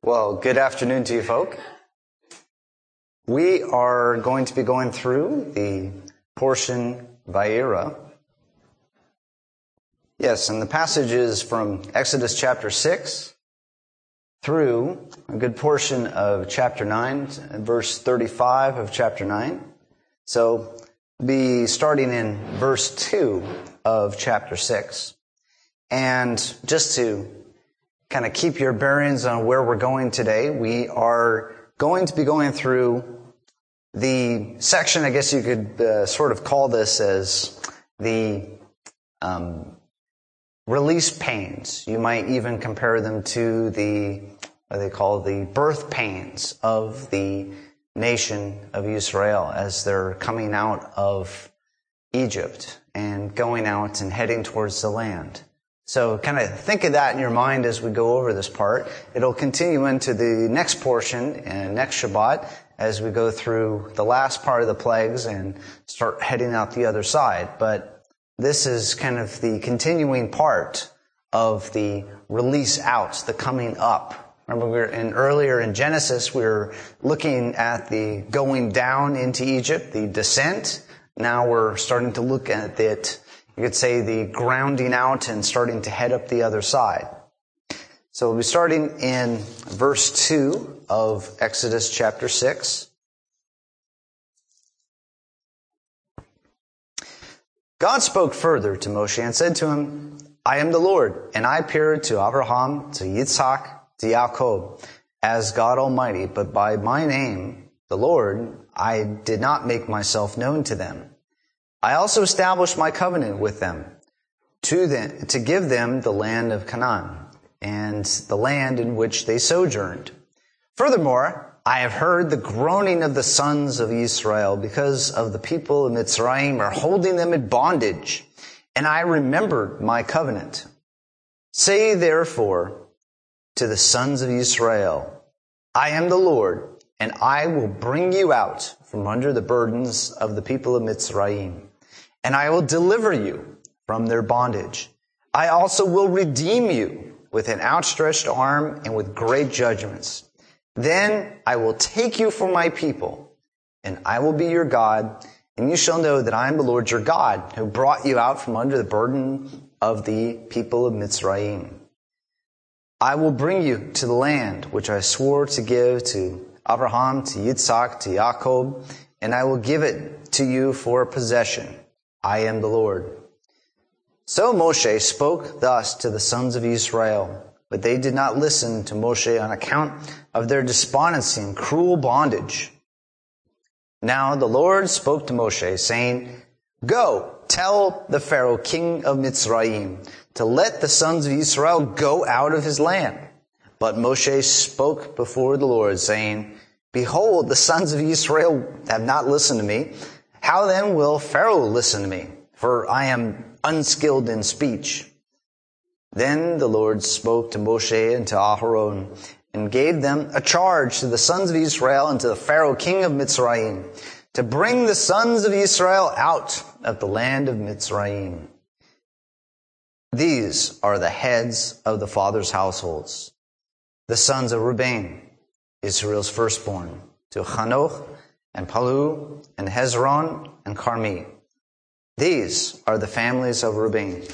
Well, good afternoon to you folk. We are going to be going through the portion Vayera. Yes, and the passage is from Exodus chapter 6 through a good portion of chapter 9, verse 35 of chapter 9. So, be starting in verse 2 of chapter 6. And just to kind of keep your bearings on where we're going today, we are going to be going through the section, I guess you could sort of call this as the release pains. You might even compare them to what they call the birth pains of the nation of Israel as they're coming out of Egypt and going out and heading towards the land. So kind of think of that in your mind as we go over this part. It'll continue into the next portion and next Shabbat as we go through the last part of the plagues and start heading out the other side. But this is kind of the continuing part of the release out, the coming up. Remember earlier in Genesis, we were looking at the going down into Egypt, the descent. Now we're starting to look at it, you could say, the grounding out and starting to head up the other side. So we'll be starting in verse 2 of Exodus chapter 6. God spoke further to Moshe and said to him, I am the Lord, and I appeared to Abraham, to Yitzhak, to Yaakov, as God Almighty, but by my name, the Lord, I did not make myself known to them. I also established my covenant with them to give them the land of Canaan and the land in which they sojourned. Furthermore, I have heard the groaning of the sons of Israel because of the people of Mitzrayim are holding them in bondage, and I remembered my covenant. Say therefore to the sons of Israel, I am the Lord, and I will bring you out from under the burdens of the people of Mitzrayim, and I will deliver you from their bondage. I also will redeem you with an outstretched arm and with great judgments. Then I will take you for my people, and I will be your God, and you shall know that I am the Lord your God, who brought you out from under the burden of the people of Mitzrayim. I will bring you to the land which I swore to give to Abraham, to Yitzhak, to Yaakov, and I will give it to you for a possession. I am the Lord. So Moshe spoke thus to the sons of Israel, but they did not listen to Moshe on account of their despondency and cruel bondage. Now the Lord spoke to Moshe, saying, Go, tell the Pharaoh, king of Mitzrayim, to let the sons of Israel go out of his land. But Moshe spoke before the Lord, saying, Behold, the sons of Israel have not listened to me. How then will Pharaoh listen to me? For I am unskilled in speech. Then the Lord spoke to Moshe and to Aharon, and gave them a charge to the sons of Israel and to the Pharaoh king of Mitzrayim, to bring the sons of Israel out of the land of Mitzrayim. These are the heads of the fathers' households. The sons of Reuben, Israel's firstborn, to Hanoch and Palu and Hezron and Carmi. These are the families of Reuben.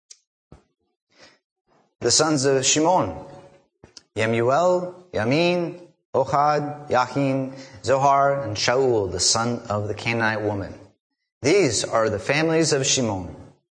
The sons of Shimon, Yemuel, Yamin, Ohad, Yachin, Zohar, and Shaul, the son of the Canaanite woman. These are the families of Shimon.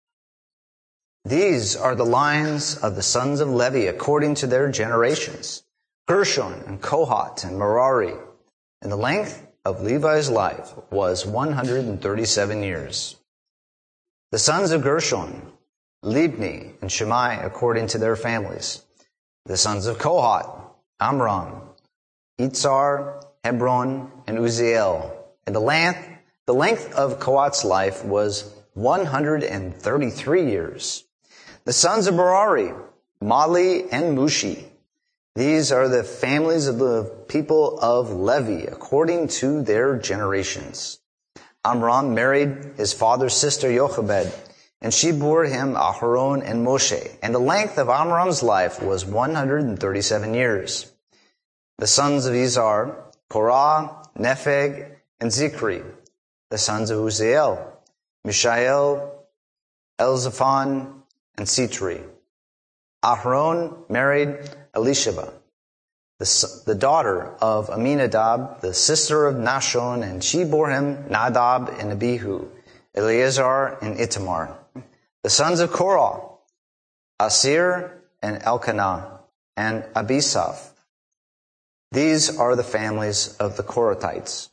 These are the lines of the sons of Levi according to their generations, Gershon and Kohat and Merari. And the length of Levi's life was 137 years. The sons of Gershon, Libni and Shimei according to their families. The sons of Kohat, Amram, Itzar, Hebron, and Uziel. And the length of Kohat's life was 133 years. The sons of Merari, Mali and Mushi. These are the families of the people of Levi according to their generations. Amram married his father's sister Jochebed, and she bore him Aharon and Moshe. And the length of Amram's life was 137 years. The sons of Izhar, Korah, Nepheg, and Zikri. The sons of Uzziel, Mishael, Elzaphan, and Sitri. Aharon married Elisheba, the daughter of Aminadab, the sister of Nashon, and she bore him Nadab and Abihu, Eleazar and Itamar. The sons of Korah, Asir and Elkanah, and Abisaph. These are the families of the Korathites.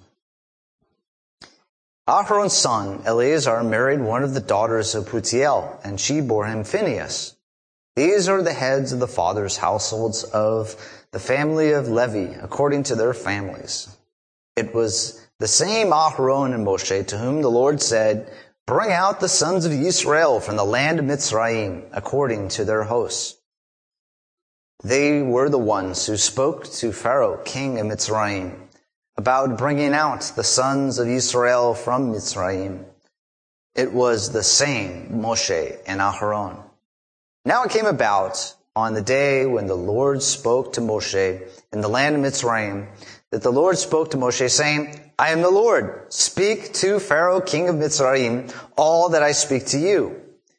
Aharon's son Eleazar married one of the daughters of Putiel, and she bore him Phinehas. These are the heads of the fathers' households of the family of Levi, according to their families. It was the same Aharon and Moshe to whom the Lord said, "Bring out the sons of Israel from the land of Mitzrayim, according to their hosts." They were the ones who spoke to Pharaoh, king of Mitzrayim, about bringing out the sons of Israel from Mitzrayim. It was the same Moshe and Aharon. Now it came about on the day when the Lord spoke to Moshe in the land of Mitzrayim, that the Lord spoke to Moshe, saying, "I am the Lord. Speak to Pharaoh, king of Mitzrayim, all that I speak to you."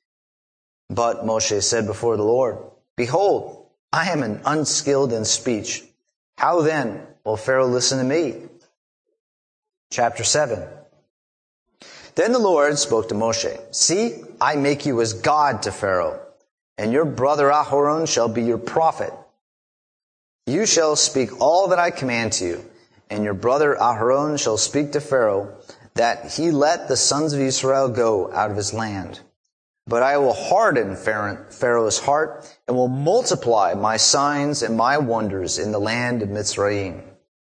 But Moshe said before the Lord, "Behold, I am an unskilled in speech. How then will Pharaoh listen to me?" Chapter 7. Then the Lord spoke to Moshe, "See, I make you as God to Pharaoh, and your brother Aharon shall be your prophet. You shall speak all that I command to you, and your brother Aharon shall speak to Pharaoh, that he let the sons of Israel go out of his land. But I will harden Pharaoh's heart, and will multiply my signs and my wonders in the land of Mitzrayim.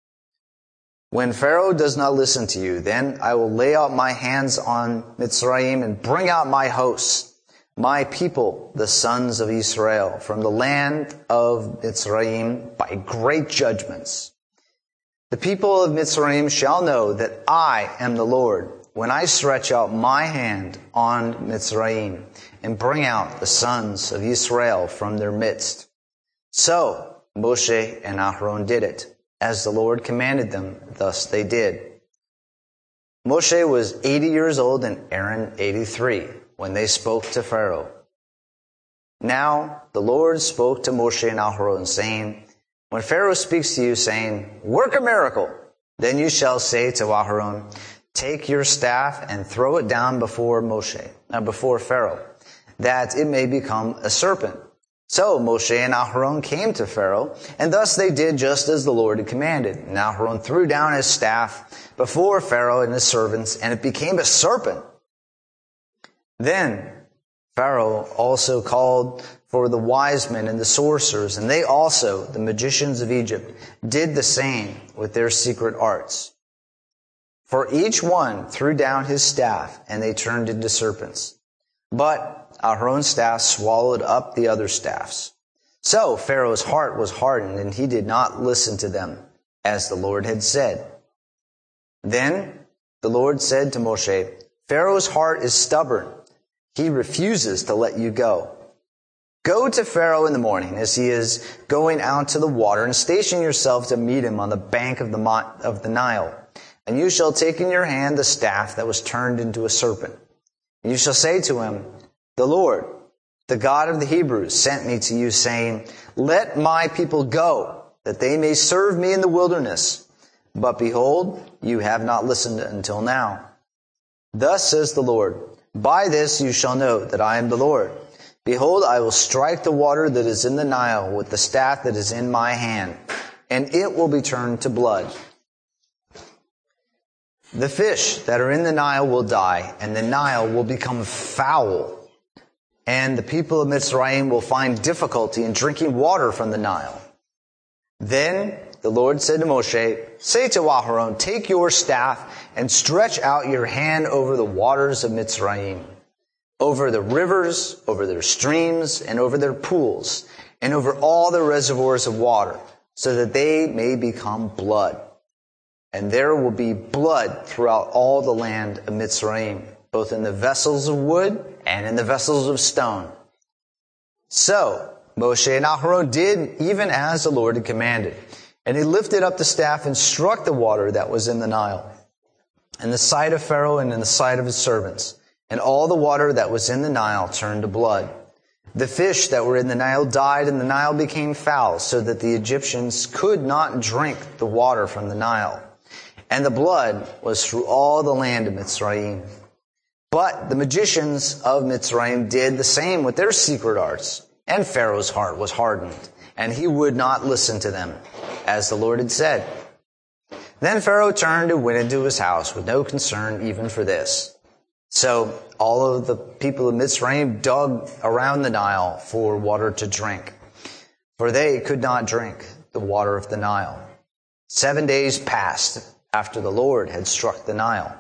When Pharaoh does not listen to you, then I will lay out my hands on Mitzrayim and bring out my hosts, my people, the sons of Israel, from the land of Mitzrayim by great judgments. The people of Mitzrayim shall know that I am the Lord, when I stretch out my hand on Mitzrayim and bring out the sons of Israel from their midst." So Moshe and Aharon did it, as the Lord commanded them. Thus they did. Moshe was 80 years old and Aaron 83 when they spoke to Pharaoh. Now the Lord spoke to Moshe and Aharon, saying, "When Pharaoh speaks to you, saying, 'Work a miracle,' then you shall say to Aharon, 'Take your staff and throw it down before Pharaoh, that it may become a serpent.' So Moshe and Aharon came to Pharaoh, and thus they did just as the Lord had commanded. And Aharon threw down his staff before Pharaoh and his servants, and it became a serpent. Then Pharaoh also called for the wise men and the sorcerers, and they also, the magicians of Egypt, did the same with their secret arts. For each one threw down his staff, and they turned into serpents. But Aharon's staff swallowed up the other staffs. So Pharaoh's heart was hardened, and he did not listen to them, as the Lord had said. Then the Lord said to Moshe, "Pharaoh's heart is stubborn. He refuses to let you go. Go to Pharaoh in the morning as he is going out to the water, and station yourself to meet him on the bank of the Nile. And you shall take in your hand the staff that was turned into a serpent. And you shall say to him, 'The Lord, the God of the Hebrews, sent me to you, saying, Let my people go, that they may serve me in the wilderness. But behold, you have not listened until now. Thus says the Lord, by this you shall know that I am the Lord. Behold, I will strike the water that is in the Nile with the staff that is in my hand, and it will be turned to blood. The fish that are in the Nile will die, and the Nile will become foul. And the people of Mitzrayim will find difficulty in drinking water from the Nile. Then the Lord said to Moshe, say to Aharon, take your staff and stretch out your hand over the waters of Mitzrayim, over the rivers, over their streams, and over their pools, and over all the reservoirs of water, so that they may become blood. And there will be blood throughout all the land of Mitzrayim, both in the vessels of wood and in the vessels of stone. So Moshe and Aharon did even as the Lord had commanded. And he lifted up the staff and struck the water that was in the Nile, in the sight of Pharaoh and in the sight of his servants. And all the water that was in the Nile turned to blood. The fish that were in the Nile died, and the Nile became foul, so that the Egyptians could not drink the water from the Nile. And the blood was through all the land of Mitzrayim. But the magicians of Mitzrayim did the same with their secret arts, and Pharaoh's heart was hardened, and he would not listen to them, as the Lord had said. Then Pharaoh turned and went into his house with no concern even for this. So all of the people of Mitzrayim dug around the Nile for water to drink, for they could not drink the water of the Nile. 7 days passed after the Lord had struck the Nile.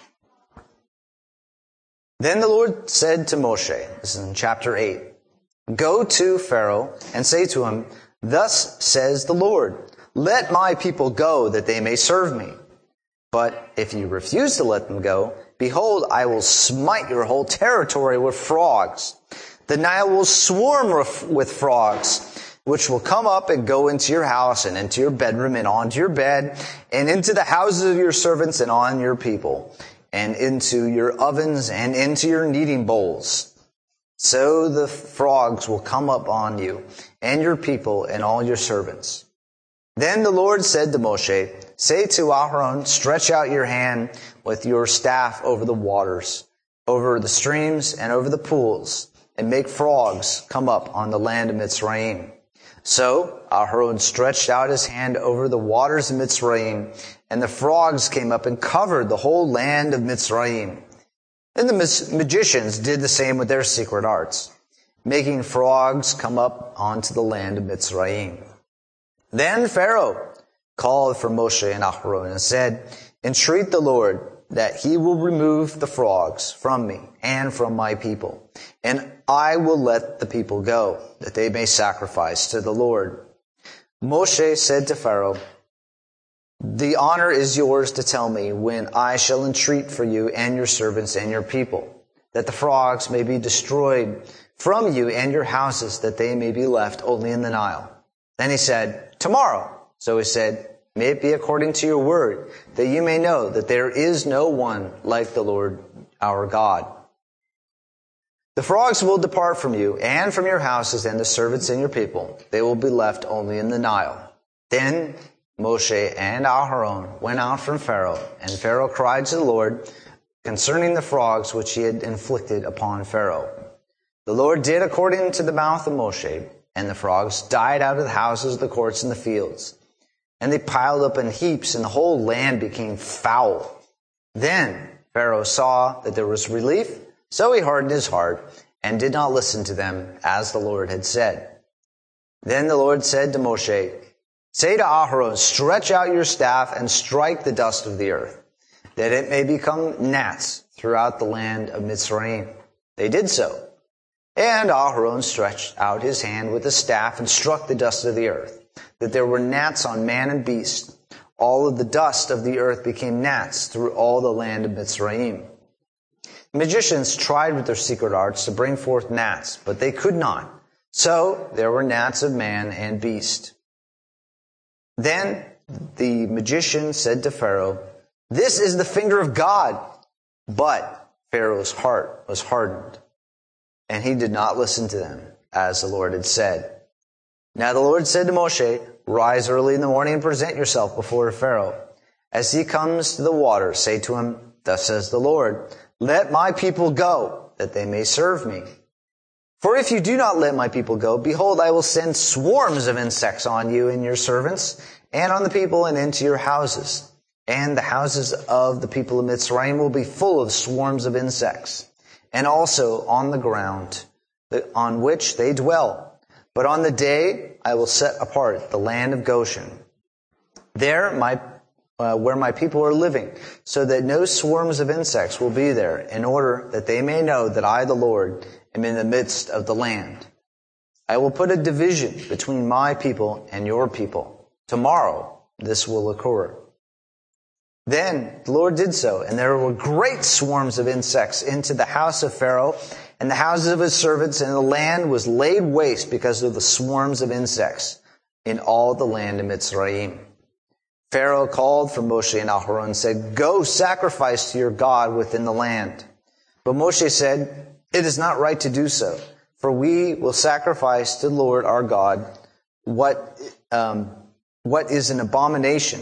Then the Lord said to Moshe, this is in chapter 8, "Go to Pharaoh and say to him, 'Thus says the Lord, let my people go that they may serve me. But if you refuse to let them go, behold, I will smite your whole territory with frogs. The Nile will swarm with frogs, which will come up and go into your house and into your bedroom and onto your bed and into the houses of your servants and on your people and into your ovens and into your kneading bowls. So the frogs will come up on you and your people and all your servants.' Then the Lord said to Moshe, 'Say to Aaron, stretch out your hand with your staff over the waters, over the streams and over the pools, and make frogs come up on the land of Mitzrayim.' So Aaron stretched out his hand over the waters of Mitzrayim, and the frogs came up and covered the whole land of Mitzrayim. And the magicians did the same with their secret arts, making frogs come up onto the land of Mitzrayim. Then Pharaoh called for Moshe and Aaron and said, 'Entreat the Lord that he will remove the frogs from me and from my people, and I will let the people go, that they may sacrifice to the Lord.' Moshe said to Pharaoh, 'The honor is yours to tell me when I shall entreat for you and your servants and your people, that the frogs may be destroyed from you and your houses, that they may be left only in the Nile.' Then he said, 'Tomorrow.' So he said, 'May it be according to your word, that you may know that there is no one like the Lord our God. The frogs will depart from you and from your houses and the servants and your people. They will be left only in the Nile.' Then Moshe and Aaron went out from Pharaoh, and Pharaoh cried to the Lord concerning the frogs which he had inflicted upon Pharaoh. The Lord did according to the mouth of Moshe, and the frogs died out of the houses, the courts, and the fields. And they piled up in heaps, and the whole land became foul. Then Pharaoh saw that there was relief, so he hardened his heart and did not listen to them, as the Lord had said. Then the Lord said to Moshe, 'Say to Aaron, stretch out your staff and strike the dust of the earth, that it may become gnats throughout the land of Mitzrayim.' They did so. And Aaron stretched out his hand with the staff and struck the dust of the earth, that there were gnats on man and beast. All of the dust of the earth became gnats through all the land of Mitzrayim. The magicians tried with their secret arts to bring forth gnats, but they could not. So there were gnats of man and beast. Then the magician said to Pharaoh, 'This is the finger of God.' But Pharaoh's heart was hardened, and he did not listen to them, as the Lord had said. Now the Lord said to Moshe, 'Rise early in the morning and present yourself before Pharaoh. As he comes to the water, say to him, Thus says the Lord, let my people go, that they may serve me. For if you do not let my people go, behold, I will send swarms of insects on you and your servants, and on the people and into your houses. And the houses of the people of Mitzrayim will be full of swarms of insects, and also on the ground on which they dwell. But on the day I will set apart the land of Goshen, there where my people are living, so that no swarms of insects will be there, in order that they may know that I, the Lord, am in the midst of the land. I will put a division between my people and your people. Tomorrow this will occur.' Then the Lord did so, and there were great swarms of insects into the house of Pharaoh and the houses of his servants, and the land was laid waste because of the swarms of insects. in all the land of Mitzrayim. Pharaoh called for Moshe and Aharon and said, "Go sacrifice to your God within the land." But Moshe said, "It is not right to do so, for we will sacrifice to the Lord our God what is an abomination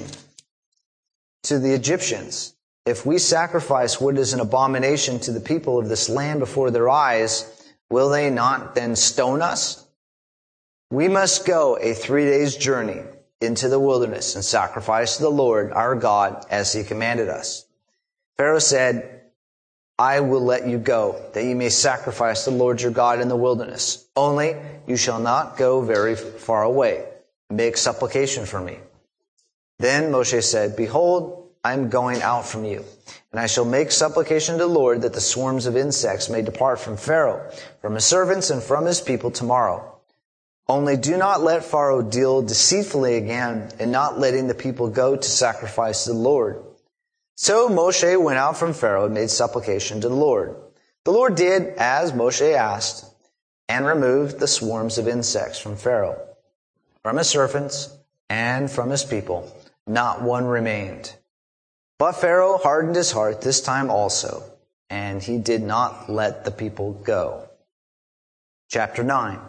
to the Egyptians. If we sacrifice what is an abomination to the people of this land before their eyes, will they not then stone us? We must go a 3 days' journey into the wilderness and sacrifice to the Lord our God as he commanded us." Pharaoh said, "I will let you go, that you may sacrifice to the Lord your God in the wilderness. Only you shall not go very far away. Make supplication for me." Then Moshe said, "Behold, I am going out from you, and I shall make supplication to the Lord that the swarms of insects may depart from Pharaoh, from his servants, and from his people tomorrow. Only do not let Pharaoh deal deceitfully again in not letting the people go to sacrifice to the Lord." So Moshe went out from Pharaoh and made supplication to the Lord. The Lord did as Moshe asked, and removed the swarms of insects from Pharaoh, from his servants, and from his people. Not one remained. But Pharaoh hardened his heart this time also, and he did not let the people go. Chapter 9.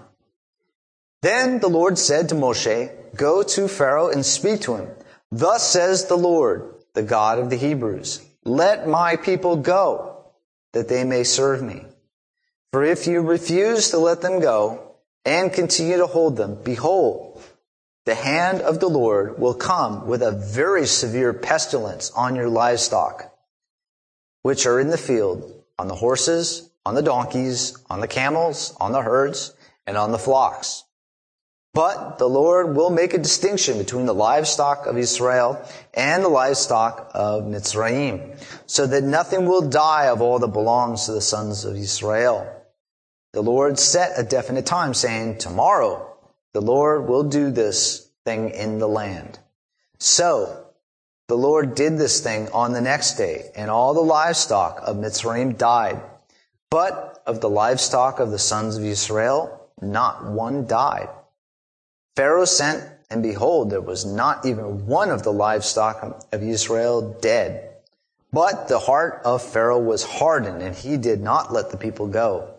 Then the Lord said to Moshe, "Go to Pharaoh and speak to him. Thus says the Lord, the God of the Hebrews, let my people go, that they may serve me. For if you refuse to let them go and continue to hold them, behold, the hand of the Lord will come with a very severe pestilence on your livestock, which are in the field, on the horses, on the donkeys, on the camels, on the herds, and on the flocks. But the Lord will make a distinction between the livestock of Israel and the livestock of Mitzrayim, so that nothing will die of all that belongs to the sons of Israel. The Lord set a definite time, saying, tomorrow the Lord will do this thing in the land. So the Lord did this thing on the next day, and all the livestock of Mitzrayim died. But of the livestock of the sons of Israel, not one died. Pharaoh sent, and behold, there was not even one of the livestock of Israel dead. But the heart of Pharaoh was hardened, and he did not let the people go.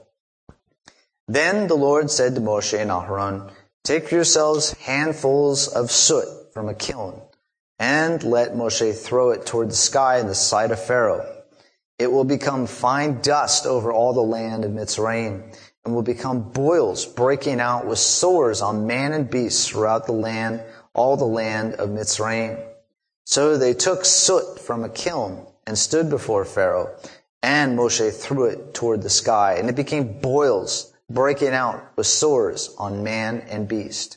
Then the Lord said to Moshe and Aharon, take yourselves handfuls of soot from a kiln, and let Moshe throw it toward the sky in the sight of Pharaoh. It will become fine dust over all the land of Mitzrayim, and will become boils breaking out with sores on man and beast throughout the land, all the land of Mitzrayim. So they took soot from a kiln and stood before Pharaoh, and Moshe threw it toward the sky, and it became boils breaking out with sores on man and beast.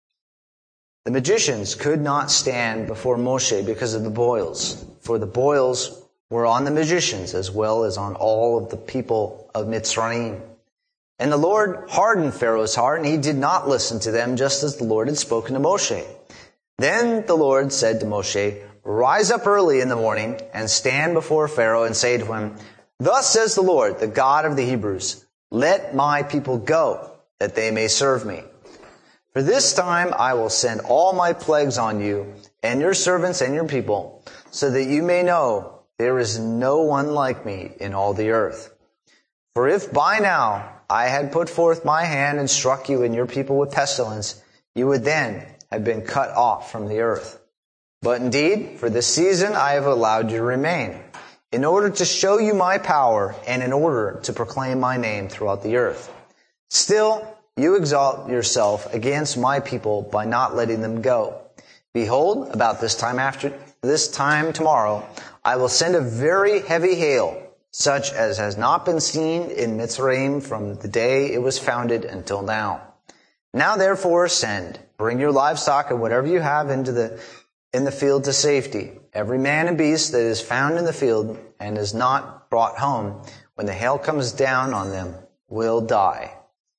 The magicians could not stand before Moshe because of the boils, for the boils were on the magicians as well as on all of the people of Mitzrayim. And the Lord hardened Pharaoh's heart, and he did not listen to them, just as the Lord had spoken to Moshe. Then the Lord said to Moshe, rise up early in the morning and stand before Pharaoh and say to him, thus says the Lord, the God of the Hebrews, let my people go, that they may serve me. For this time I will send all my plagues on you and your servants and your people, so that you may know there is no one like me in all the earth. For if by now I had put forth my hand and struck you and your people with pestilence, you would then have been cut off from the earth. But indeed, for this season I have allowed you to remain, in order to show you my power and in order to proclaim my name throughout the earth. Still, you exalt yourself against my people by not letting them go. Behold, about this time tomorrow, I will send a very heavy hail, such as has not been seen in Mitzrayim from the day it was founded until now. Now therefore send, bring your livestock and whatever you have in the field to safety. Every man and beast that is found in the field and is not brought home, when the hail comes down on them, will die.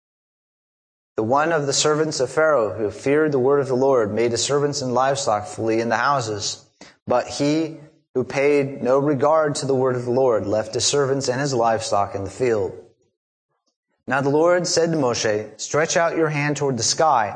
The one of the servants of Pharaoh who feared the word of the Lord made his servants and livestock flee in the houses. But he who paid no regard to the word of the Lord left his servants and his livestock in the field. Now the Lord said to Moshe, stretch out your hand toward the sky,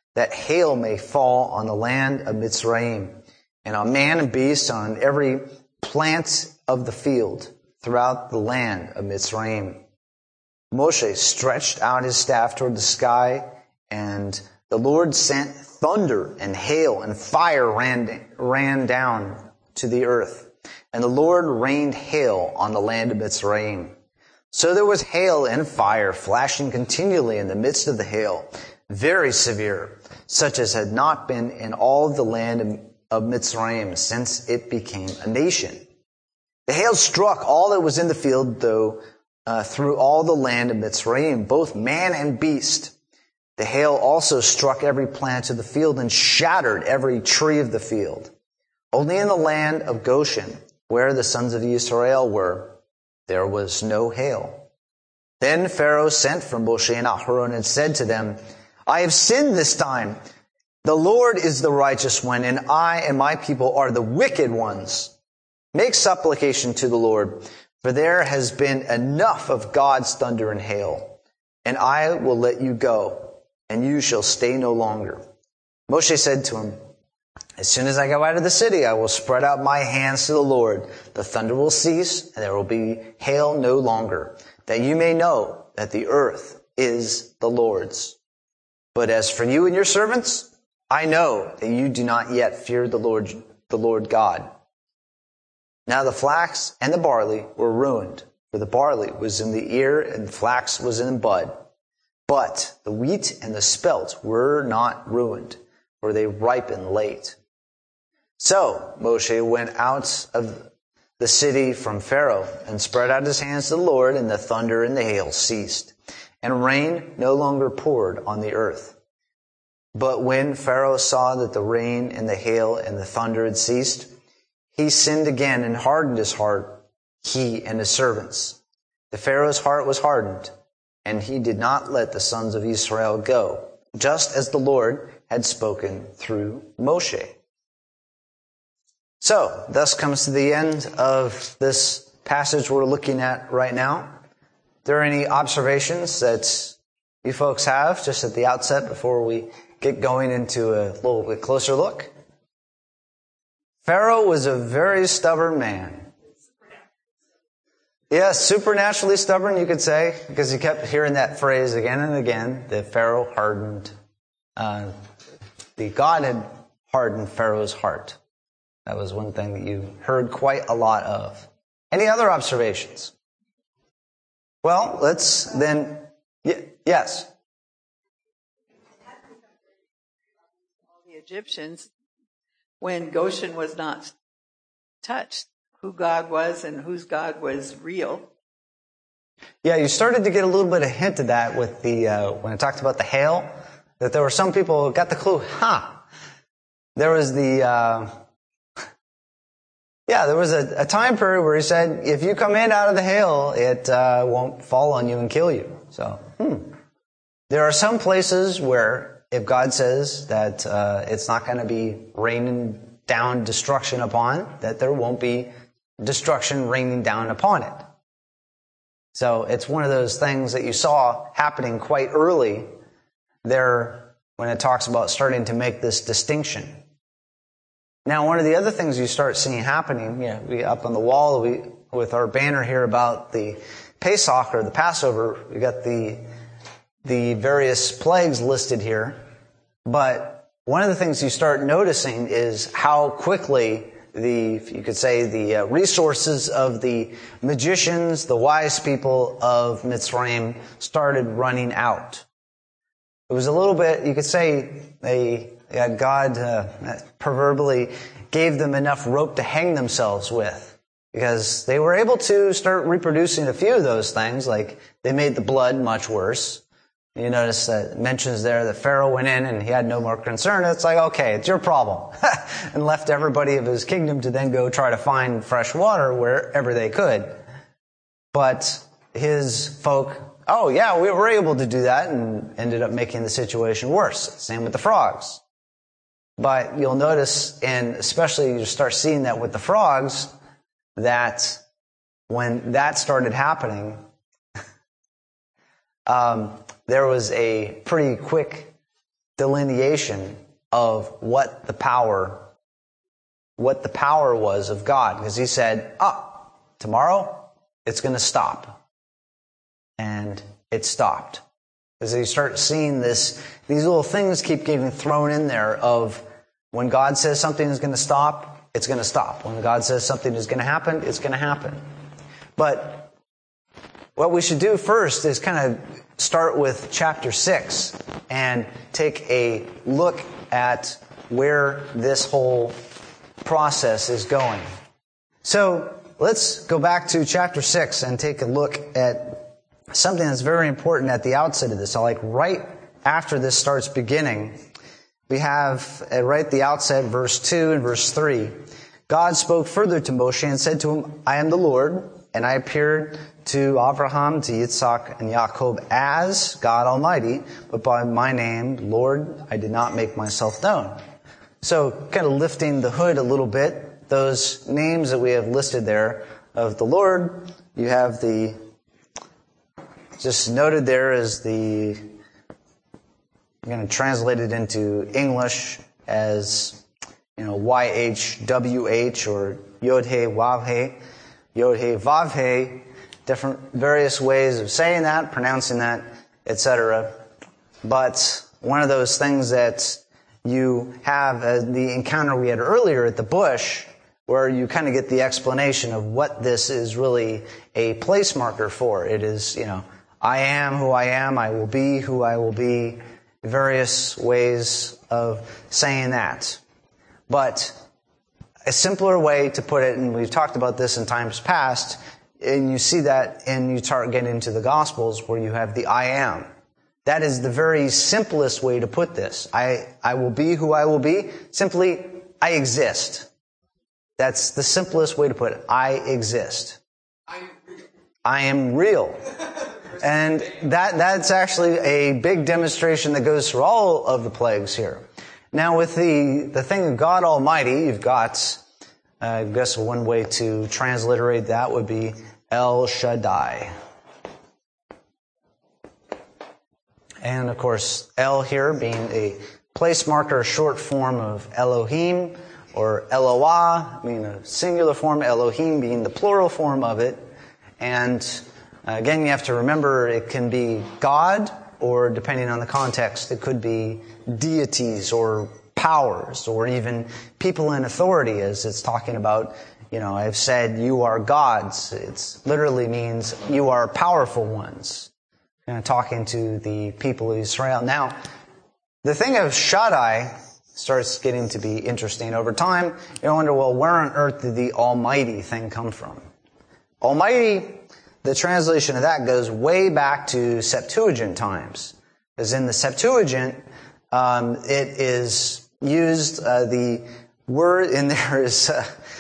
that hail may fall on the land of Mitzrayim, and on man and beast, on every plant of the field throughout the land of Mitzrayim. Moshe stretched out his staff toward the sky, and the Lord sent thunder and hail, and fire ran down to the earth. And the Lord rained hail on the land of Mitzrayim. So there was hail and fire flashing continually in the midst of the hail, very severe, such as had not been in all the land of Mitzrayim since it became a nation. The hail struck all that was in the field, through all the land of Mitzrayim, both man and beast. The hail also struck every plant of the field and shattered every tree of the field. Only in the land of Goshen, where the sons of Israel were, there was no hail. Then Pharaoh sent for Moshe and Aharon and said to them, I have sinned this time. The Lord is the righteous one, and I and my people are the wicked ones. Make supplication to the Lord, for there has been enough of God's thunder and hail, and I will let you go, and you shall stay no longer. Moshe said to him, as soon as I go out of the city, I will spread out my hands to the Lord. The thunder will cease, and there will be hail no longer, that you may know that the earth is the Lord's. But as for you and your servants, I know that you do not yet fear the Lord God. Now the flax and the barley were ruined, for the barley was in the ear and the flax was in bud. But the wheat and the spelt were not ruined, for they ripened late. So Moshe went out of the city from Pharaoh and spread out his hands to the Lord, and the thunder and the hail ceased, and rain no longer poured on the earth. But when Pharaoh saw that the rain and the hail and the thunder had ceased, he sinned again and hardened his heart, he and his servants. The Pharaoh's heart was hardened, and he did not let the sons of Israel go, just as the Lord had spoken through Moshe. So, thus comes to the end of this passage we're looking at right now. Are there any observations that you folks have just at the outset before we get going into a little bit closer look? Pharaoh was a very stubborn man. Yeah, supernaturally stubborn, you could say, because you kept hearing that phrase again and again, that Pharaoh hardened, God had hardened Pharaoh's heart. That was one thing that you heard quite a lot of. Any other observations? Well, let's then, yes. The Egyptians, when Goshen was not touched, who God was and whose God was real. Yeah, you started to get a little bit of hint of that with the when I talked about the hail, that there were some people who got the clue. There was there was a time period where he said, if you come in out of the hail, it won't fall on you and kill you. So, there are some places where if God says that it's not going to be raining down destruction upon, that there won't be destruction raining down upon it. So it's one of those things that you saw happening quite early there when it talks about starting to make this distinction. Now, one of the other things you start seeing happening, we up on the wall with our banner here about the Pesach or the Passover, we got the various plagues listed here. But one of the things you start noticing is how quickly the resources of the magicians, the wise people of Mitzrayim started running out. It was a little bit, you could say, God proverbially gave them enough rope to hang themselves with, because they were able to start reproducing a few of those things, like they made the blood much worse. You notice that it mentions there that Pharaoh went in and he had no more concern. It's like, okay, it's your problem. And left everybody of his kingdom to then go try to find fresh water wherever they could. But his folk, we were able to do that and ended up making the situation worse. Same with the frogs. But you'll notice, and especially you start seeing that with the frogs, that when that started happening, there was a pretty quick delineation of what the power was of God. Because he said, tomorrow it's going to stop. And it stopped. As you start seeing these little things keep getting thrown in there of when God says something is going to stop, it's going to stop. When God says something is going to happen, it's going to happen. But what we should do first is kind of start with chapter 6 and take a look at where this whole process is going. So let's go back to chapter 6 and take a look at something that's very important at the outset of this. So like right after this starts beginning, we have right at the outset, verse 2 and verse 3. God spoke further to Moshe and said to him, I am the Lord, and I appeared to Abraham, to Yitzhak, and Jacob as God Almighty, but by my name, Lord, I did not make myself known. So kind of lifting the hood a little bit, those names that we have listed there of the Lord, you have the just noted there as I'm going to translate it into English as, YHWH or Yod-He, Wav-He, Yod-He, Vav-He, different various ways of saying that, pronouncing that, etc. But one of those things that you have the encounter we had earlier at the bush, where you kind of get the explanation of what this is really a place marker for. It is, I am who I am, I will be who I will be, various ways of saying that. But a simpler way to put it, and we've talked about this in times past, and you see that and you start getting into the Gospels where you have the I am. That is the very simplest way to put this. I will be who I will be. Simply, I exist. That's the simplest way to put it. I exist. I am real. And that's actually a big demonstration that goes through all of the plagues here. Now with the thing of God Almighty, you've got, I guess one way to transliterate that would be El Shaddai. And of course, El here being a place marker, a short form of Elohim, or Eloah, being a singular form, Elohim being the plural form of it. And again, you have to remember it can be God, or depending on the context, it could be deities or powers, or even people in authority, as it's talking about, I've said you are gods. It literally means you are powerful ones. Talking to the people of Israel. Now, the thing of Shaddai starts getting to be interesting over time. You wonder, well, where on earth did the Almighty thing come from? Almighty, the translation of that goes way back to Septuagint times. Because in the Septuagint, it is used, the word in there is,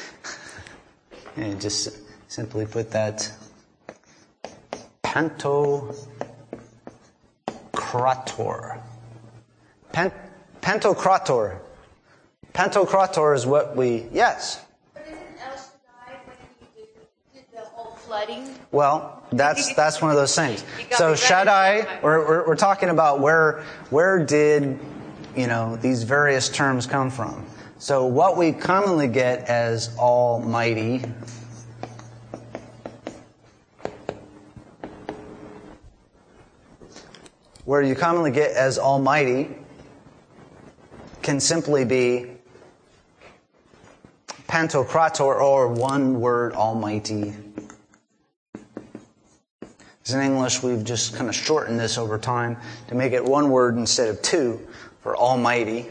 just simply put that, Pantocrator. Pantocrator. Pantocrator is what yes. But isn't El Shaddai when he did the whole flooding? Well, that's one of those things. So Shaddai, we're talking about where did, these various terms come from. So what we commonly get as Almighty, where you commonly get as Almighty can simply be Pantocrator, or one word, Almighty. As in English, we've just kind of shortened this over time to make it one word instead of two for Almighty.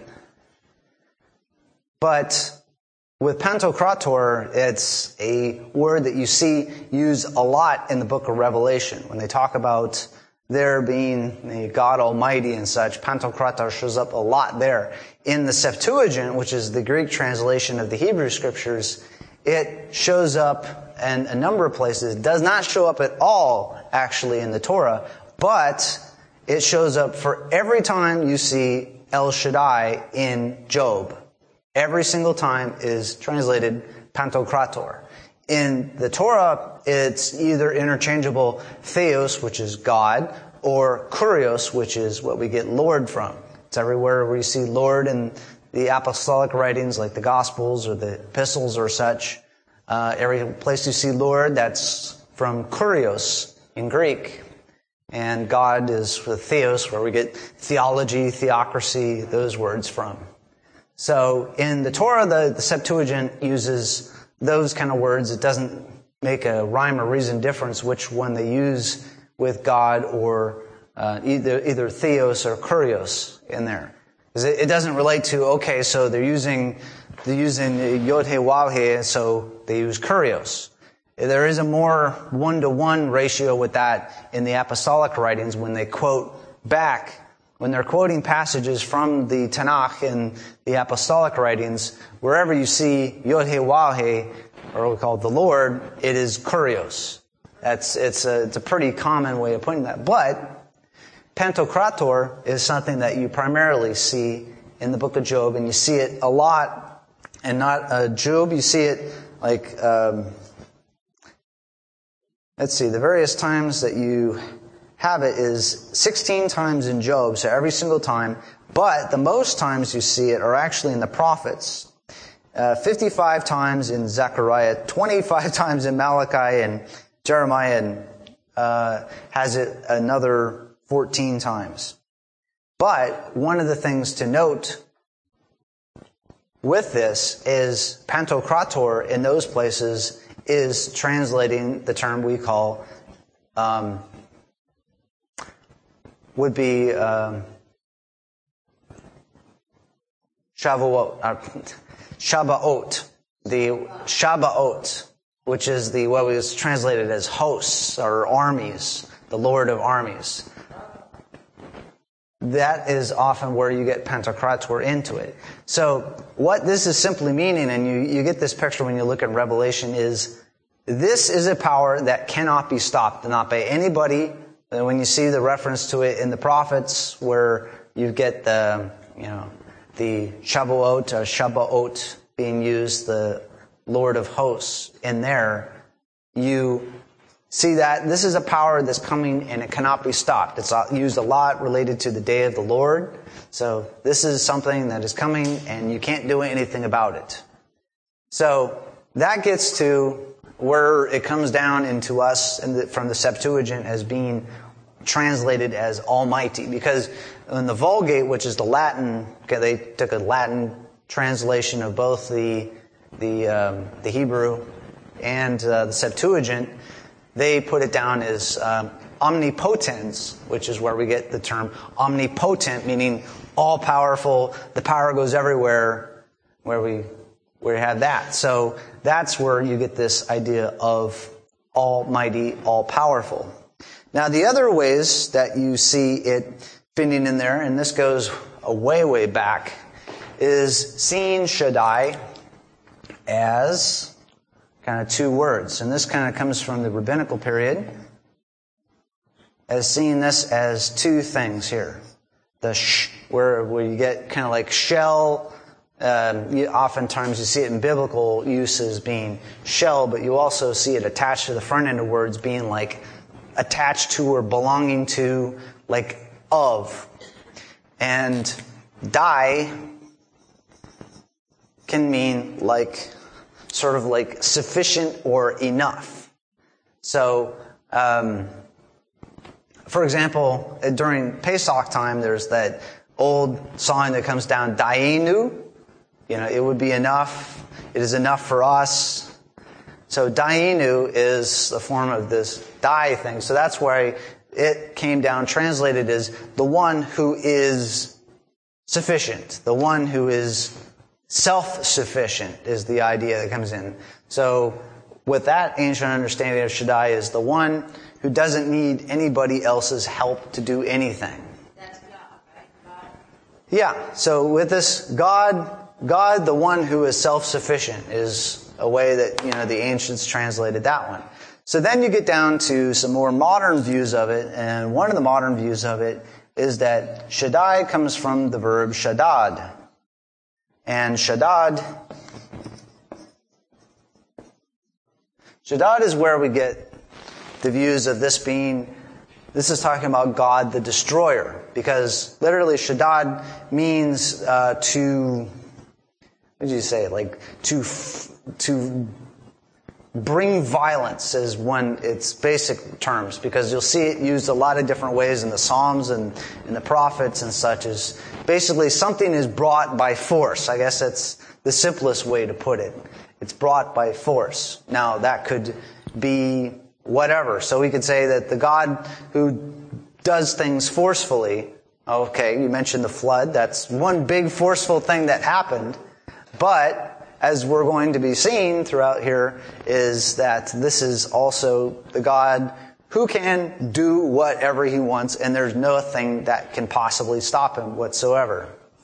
But with Pantocrator, it's a word that you see used a lot in the book of Revelation. When they talk about there being a God Almighty and such, Pantocrator shows up a lot there. In the Septuagint, which is the Greek translation of the Hebrew Scriptures, it shows up in a number of places. It does not show up at all, actually, in the Torah, but it shows up for every time you see El Shaddai in Job. Every single time is translated Pantocrator. In the Torah, it's either interchangeable theos, which is God, or kurios, which is what we get Lord from. It's everywhere where you see Lord in the apostolic writings like the Gospels or the epistles or such. Every place you see Lord, that's from kurios in Greek. And God is with theos, where we get theology, theocracy, those words from. So in the Torah, the Septuagint uses those kind of words. It doesn't make a rhyme or reason difference which one they use with God or either theos or kurios in there. Because it doesn't relate to, okay, so they're using yod he wav he, so they use kurios. There is a more one-to-one ratio with that in the apostolic writings when they quote back, when they're quoting passages from the Tanakh in the apostolic writings, wherever you see yod he wav he, or we call it the Lord, it is kurios. It's a pretty common way of putting that. But Pantokrator is something that you primarily see in the book of Job, and you see it a lot, and not Job, you see it like, let's see, the various times that you have it is 16 times in Job, so every single time, but the most times you see it are actually in the prophets. 55 times in Zechariah, 25 times in Malachi, and Jeremiah has it another 14 times. But one of the things to note with this is Pantokrator in those places is translating the term we call would be Shabaot, the Shabaot, which is what was translated as hosts or armies, the Lord of armies. That is often where you get Pantokrator into it. So what this is simply meaning, and you get this picture when you look at Revelation, is this is a power that cannot be stopped, not by anybody. And when you see the reference to it in the prophets, where you get the Shabaot being used, the Lord of hosts in there, you see that this is a power that's coming and it cannot be stopped. It's used a lot related to the day of the Lord. So this is something that is coming and you can't do anything about it. So that gets to where it comes down into us from the Septuagint as being translated as Almighty. Because in the Vulgate, which is the Latin, they took a Latin translation of both the Hebrew and the Septuagint. They put it down as omnipotens, which is where we get the term omnipotent, meaning all-powerful. The power goes everywhere, where we have that. So that's where you get this idea of almighty, all-powerful. Now, the other ways that you see it fitting in there, and this goes way, way back, is seeing Shaddai as kind of two words. And this kind of comes from the rabbinical period, as seeing this as two things here. The where you get kind of like shell. Oftentimes you see it in biblical uses being shell, but you also see it attached to the front end of words being like attached to or belonging to, like of. And die can mean like sort of like sufficient or enough. So, for example, during Pesach time, there's that old song that comes down, Dayenu. It would be enough. It is enough for us. So Dayenu is the form of this die thing. So that's why it came down translated as the one who is sufficient. The one who is self-sufficient is the idea that comes in. So with that ancient understanding of Shaddai is the one who doesn't need anybody else's help to do anything. That's God, right? God. Yeah. So with this God, the one who is self-sufficient, is a way that, the ancients translated that one. So then you get down to some more modern views of it, and one of the modern views of it is that Shaddai comes from the verb shaddad. And shaddad is where we get the views of this being This is talking about God the Destroyer, because literally Shaddad means to, what did you say? Like to bring violence is one its basic terms, because you'll see it used a lot of different ways in the Psalms and in the prophets and such. Is basically something is brought by force. I guess that's the simplest way to put it. It's brought by force. Now that could be whatever. So we could say that the God who does things forcefully, okay, you mentioned the flood. That's one big forceful thing that happened. But as we're going to be seeing throughout here, is that this is also the God who can do whatever he wants, and there's nothing that can possibly stop him whatsoever.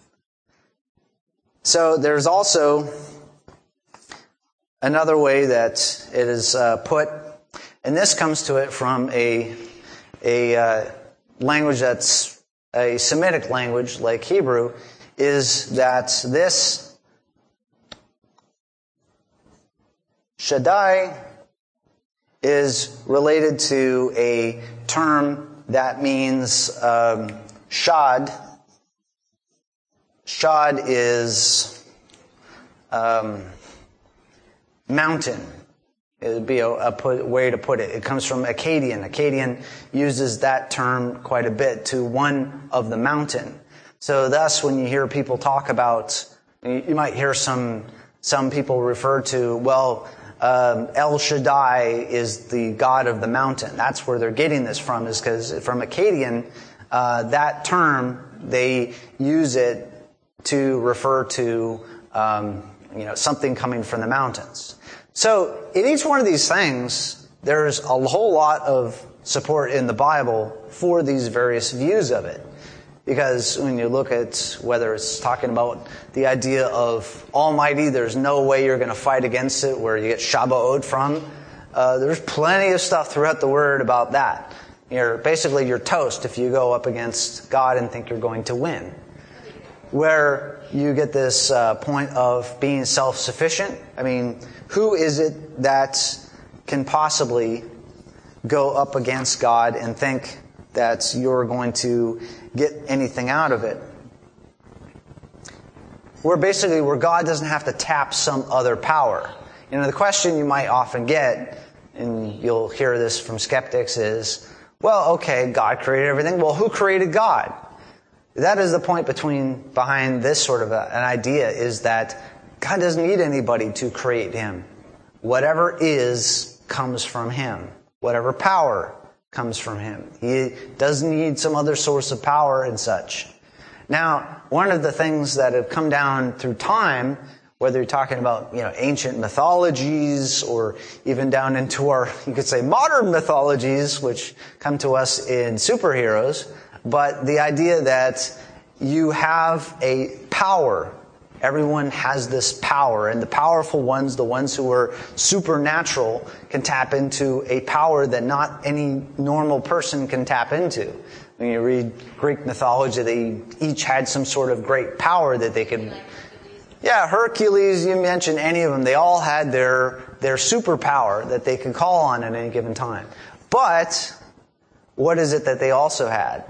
So there's also another way that it is put, and this comes to it from a language that's a Semitic language like Hebrew, is that this Shaddai is related to a term that means shad. Shad is mountain. It would be a way to put it. It comes from Akkadian. Akkadian uses that term quite a bit, to one of the mountain. So thus, when you hear people talk about, you might hear some people refer to, well, El Shaddai is the God of the mountain. That's where they're getting this from, is because from Akkadian, that term, they use it to refer to, something coming from the mountains. So in each one of these things, there's a whole lot of support in the Bible for these various views of it. Because when you look at whether it's talking about the idea of Almighty, there's no way you're going to fight against it, where you get Shabbat from. There's plenty of stuff throughout the Word about that. You're toast if you go up against God and think you're going to win. Where you get this point of being self-sufficient. I mean, who is it that can possibly go up against God and think that you're going to get anything out of it? Where God doesn't have to tap some other power. The question you might often get, and you'll hear this from skeptics, is, well, okay, God created everything. Well, who created God? That is the point behind this sort of an idea, is that God doesn't need anybody to create him. Whatever is comes from him. Whatever power comes from him. He doesn't need some other source of power and such. Now, one of the things that have come down through time, whether you're talking about, ancient mythologies, or even down into our, you could say, modern mythologies, which come to us in superheroes, but the idea that you have a power. Everyone has this power, and the powerful ones, the ones who are supernatural, can tap into a power that not any normal person can tap into. When you read Greek mythology, they each had some sort of great power that they could... Yeah, Hercules, you mentioned any of them, they all had their superpower that they could call on at any given time. But what is it that they also had?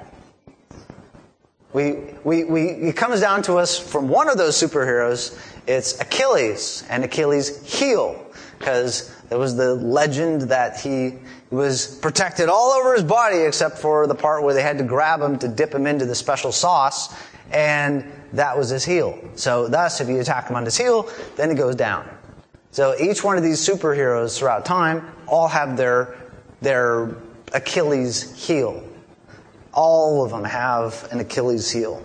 It comes down to us from one of those superheroes. It's Achilles, and Achilles' heel, because there was the legend that he was protected all over his body except for the part where they had to grab him to dip him into the special sauce, and that was his heel. So thus, if you attack him on his heel, then he goes down. So each one of these superheroes throughout time all have their Achilles heel. All of them have an Achilles heel.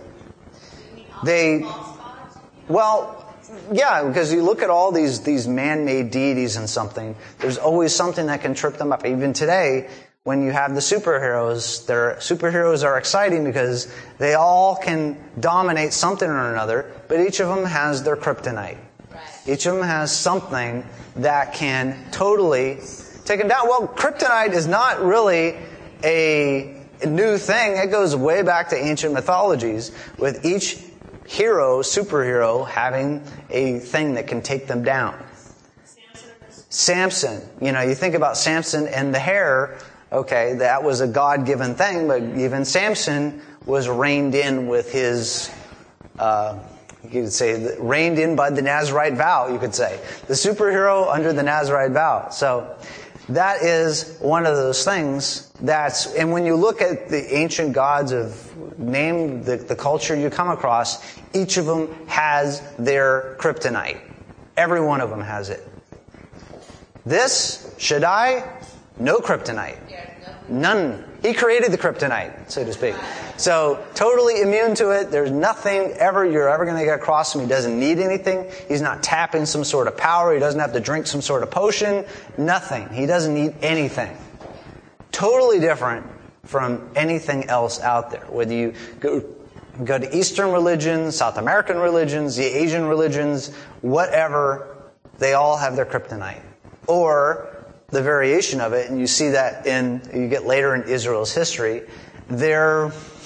Yeah, because you look at all these man-made deities and something, there's always something that can trip them up. Even today, when you have the superheroes, superheroes are exciting because they all can dominate something or another, but each of them has their kryptonite. Each of them has something that can totally take them down. Well, kryptonite is not really a new thing. It goes way back to ancient mythologies, with each superhero having a thing that can take them down. Samson, you think about Samson and the hair. Okay, that was a God-given thing, but even Samson was reined in with his, you could say, reined in by the Nazirite vow, you could say. The superhero under the Nazirite vow. So that is one of those things and when you look at the ancient gods name the culture you come across, each of them has their kryptonite. Every one of them has it. This, Shaddai, no kryptonite. None. He created the kryptonite, so to speak. So, totally immune to it. There's nothing you're ever going to get across him. He doesn't need anything. He's not tapping some sort of power. He doesn't have to drink some sort of potion. Nothing. He doesn't need anything. Totally different from anything else out there. Whether you go to Eastern religions, South American religions, the Asian religions, whatever, they all have their kryptonite. Or the variation of it, and you see that you get later in Israel's history, their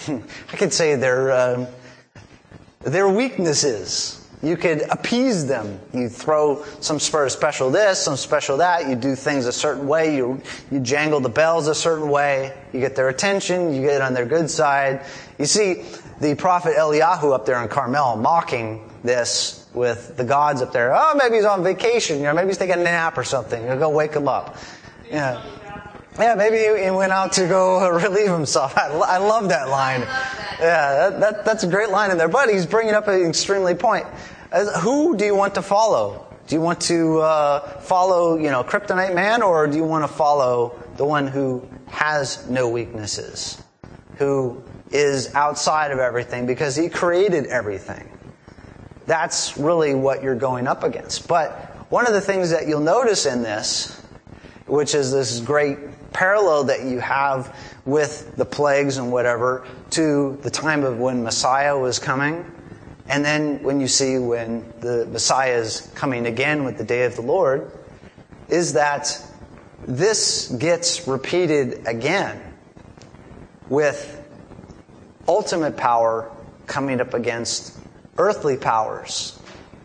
weaknesses. You could appease them. You throw some special this, some special that. You do things a certain way. You jangle the bells a certain way. You get their attention. You get on their good side. You see the prophet Eliyahu up there in Carmel mocking this with the gods up there. Oh, maybe he's on vacation. Maybe he's taking a nap or something. You'll go wake him up. Yeah, maybe he went out to go relieve himself. I love that line. Yeah, that's a great line in there. But he's bringing up an extremely point. Who do you want to follow? Do you want to follow, Kryptonite Man, or do you want to follow the one who has no weaknesses, who is outside of everything because he created everything? That's really what you're going up against. But one of the things that you'll notice in this, which is this great parallel that you have with the plagues and whatever to the time of when Messiah was coming, and then when you see when the Messiah is coming again with the day of the Lord, is that this gets repeated again with ultimate power coming up against earthly powers.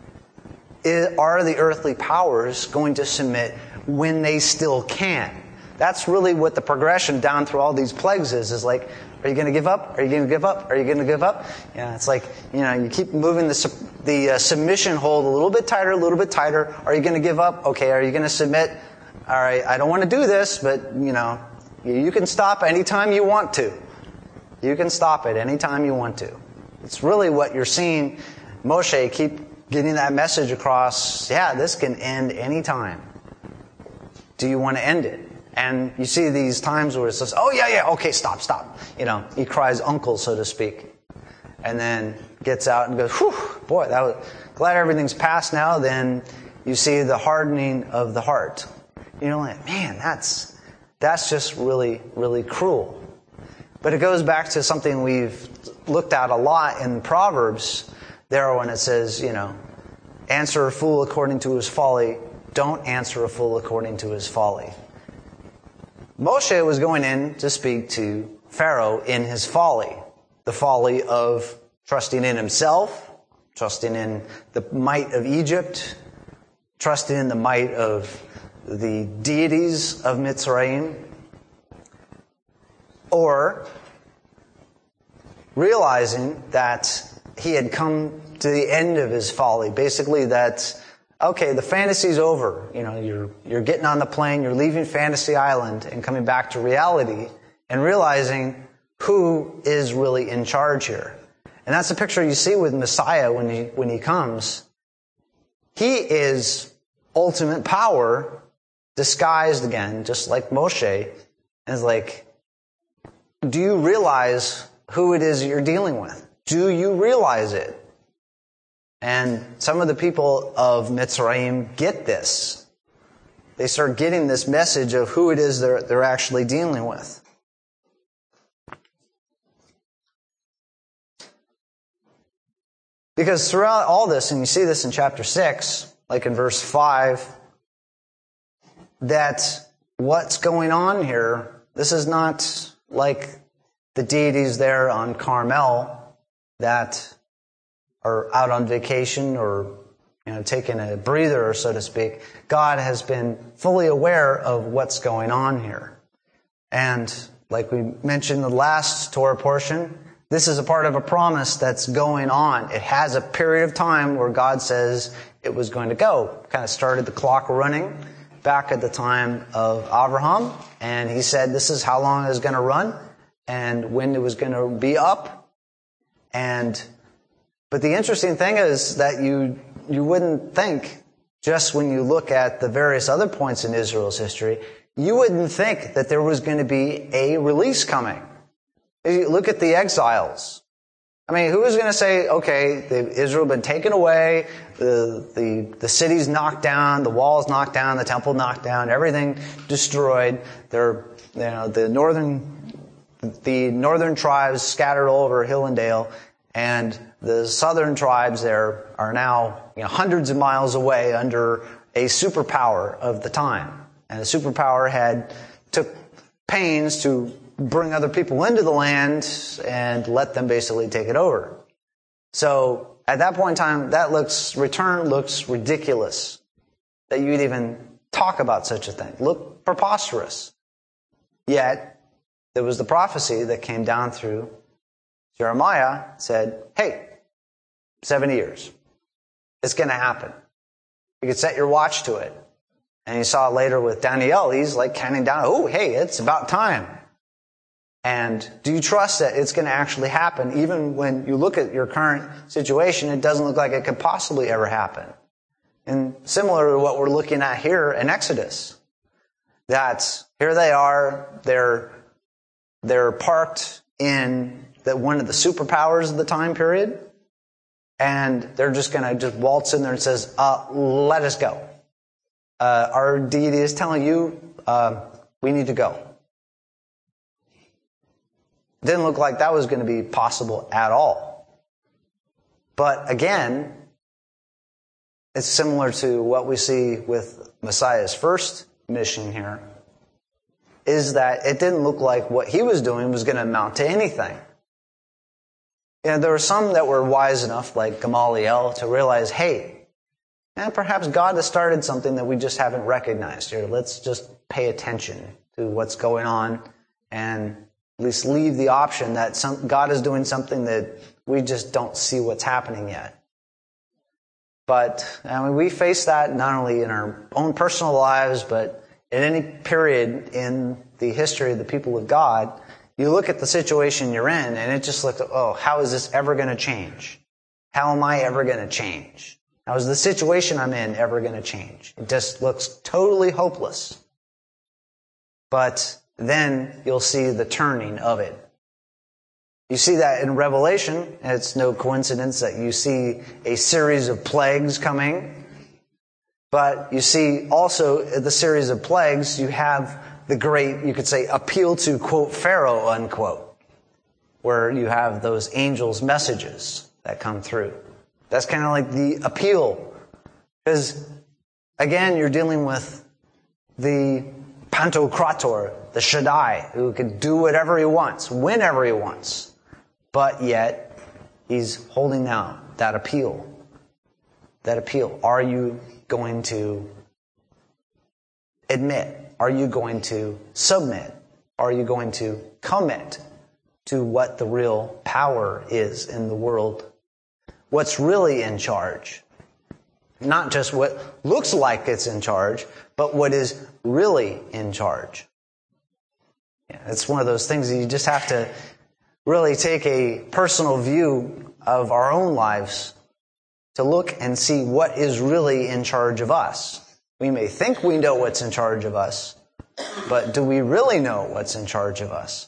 Are the earthly powers going to submit when they still can? That's really what the progression down through all these plagues is like, are you going to give up? Are you going to give up? Are you going to give up? Yeah, it's like, you keep moving the submission hold a little bit tighter, a little bit tighter. Are you going to give up? Okay, are you going to submit? All right, I don't want to do this, but, you can stop anytime you want to. You can stop it anytime you want to. It's really what you're seeing Moshe keep getting that message across. Yeah, this can end anytime. Do you want to end it? And you see these times where it says, oh, yeah, okay, stop. He cries uncle, so to speak. And then gets out and goes, whew, boy, glad everything's passed now. Then you see the hardening of the heart. Like, man, that's just really, really cruel. But it goes back to something we've looked at a lot in Proverbs there when it says, answer a fool according to his folly. Don't answer a fool according to his folly. Moshe was going in to speak to Pharaoh in his folly. The folly of trusting in himself, trusting in the might of Egypt, trusting in the might of the deities of Mitzrayim, or realizing that he had come to the end of his folly. Basically that, okay, the fantasy's over. You're getting on the plane, you're leaving Fantasy Island and coming back to reality and realizing who is really in charge here. And that's the picture you see with Messiah when he comes. He is ultimate power disguised again, just like Moshe. And it's like, do you realize who it is you're dealing with? Do you realize it? And some of the people of Mitzrayim get this. They start getting this message of who it is they're actually dealing with. Because throughout all this, and you see this in chapter 6, like in verse 5, that what's going on here, this is not like the deities there on Carmel that are out on vacation or taking a breather, so to speak. God has been fully aware of what's going on here. And like we mentioned in the last Torah portion, this is a part of a promise that's going on. It has a period of time where God says it was going to go. Kind of started the clock running back at the time of Abraham. And he said this is how long it was going to run and when it was going to be up. But the interesting thing is that you wouldn't think, just when you look at the various other points in Israel's history, you wouldn't think that there was going to be a release coming. You look at the exiles. I mean, who was going to say, okay, Israel been taken away, the city's knocked down, the walls knocked down, the temple knocked down, everything destroyed. The northern tribes scattered all over hill and dale, and the southern tribes there are now hundreds of miles away under a superpower of the time. And the superpower took pains to bring other people into the land and let them basically take it over. So at that point in time, that return looks ridiculous that you'd even talk about such a thing. Look preposterous. Yet there was the prophecy that came down through Jeremiah, said, hey, 70 years. It's going to happen. You could set your watch to it. And you saw it later with Daniel. He's like counting down, oh, hey, it's about time. And do you trust that it's going to actually happen? Even when you look at your current situation, it doesn't look like it could possibly ever happen. And similar to what we're looking at here in Exodus. That here they are, they're parked in one of the superpowers of the time period. And they're just going to just waltz in there and says, let us go. Our deity is telling you, we need to go. Didn't look like that was going to be possible at all. But again, it's similar to what we see with Messiah's first mission here, is that it didn't look like what he was doing was going to amount to anything. There were some that were wise enough, like Gamaliel, to realize, hey, perhaps God has started something that we just haven't recognized here. Let's just pay attention to what's going on and at least leave the option that God is doing something that we just don't see what's happening yet. But we face that not only in our own personal lives, but in any period in the history of the people of God. You look at the situation you're in, and it just looks, how is this ever going to change? How am I ever going to change? How is the situation I'm in ever going to change? It just looks totally hopeless. But then you'll see the turning of it. You see that in Revelation. It's no coincidence that you see a series of plagues coming. But you see also the series of plagues, you have the great, you could say, appeal to, quote, Pharaoh, unquote, where you have those angels' messages that come through. That's kind of like the appeal. Because, again, you're dealing with the Pantocrator, the Shaddai, who can do whatever he wants, whenever he wants. But yet, he's holding out that appeal. That appeal. Are you going to admit? Are you going to submit? Are you going to commit to what the real power is in the world? What's really in charge? Not just what looks like it's in charge, but what is really in charge. It's one of those things that you just have to really take a personal view of our own lives to look and see what is really in charge of us. We may think we know what's in charge of us, but do we really know what's in charge of us?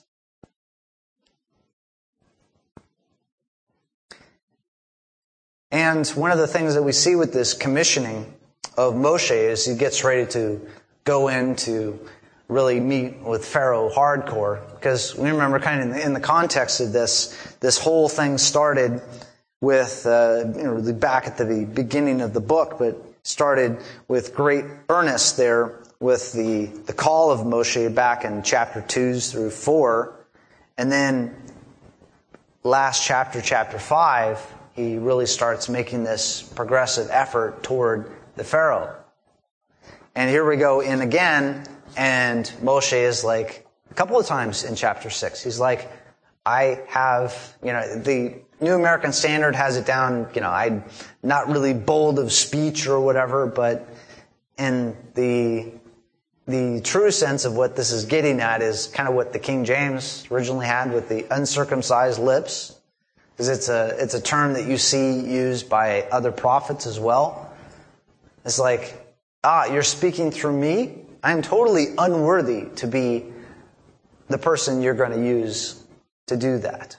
And one of the things that we see with this commissioning of Moshe is he gets ready to go in to really meet with Pharaoh hardcore. Because we remember kind of in the context of this whole thing started with, back at the beginning of the book, but started with great earnest there with the call of Moshe back in chapter 2 through 4. And then last chapter 5, he really starts making this progressive effort toward the Pharaoh. And here we go in again, and Moshe is like a couple of times in chapter 6. He's like, I have, the New American Standard has it down, I'm not really bold of speech or whatever, but in the true sense of what this is getting at is kind of what the King James originally had with the uncircumcised lips, because it's a term that you see used by other prophets as well. It's like, you're speaking through me? I'm totally unworthy to be the person you're going to use to do that.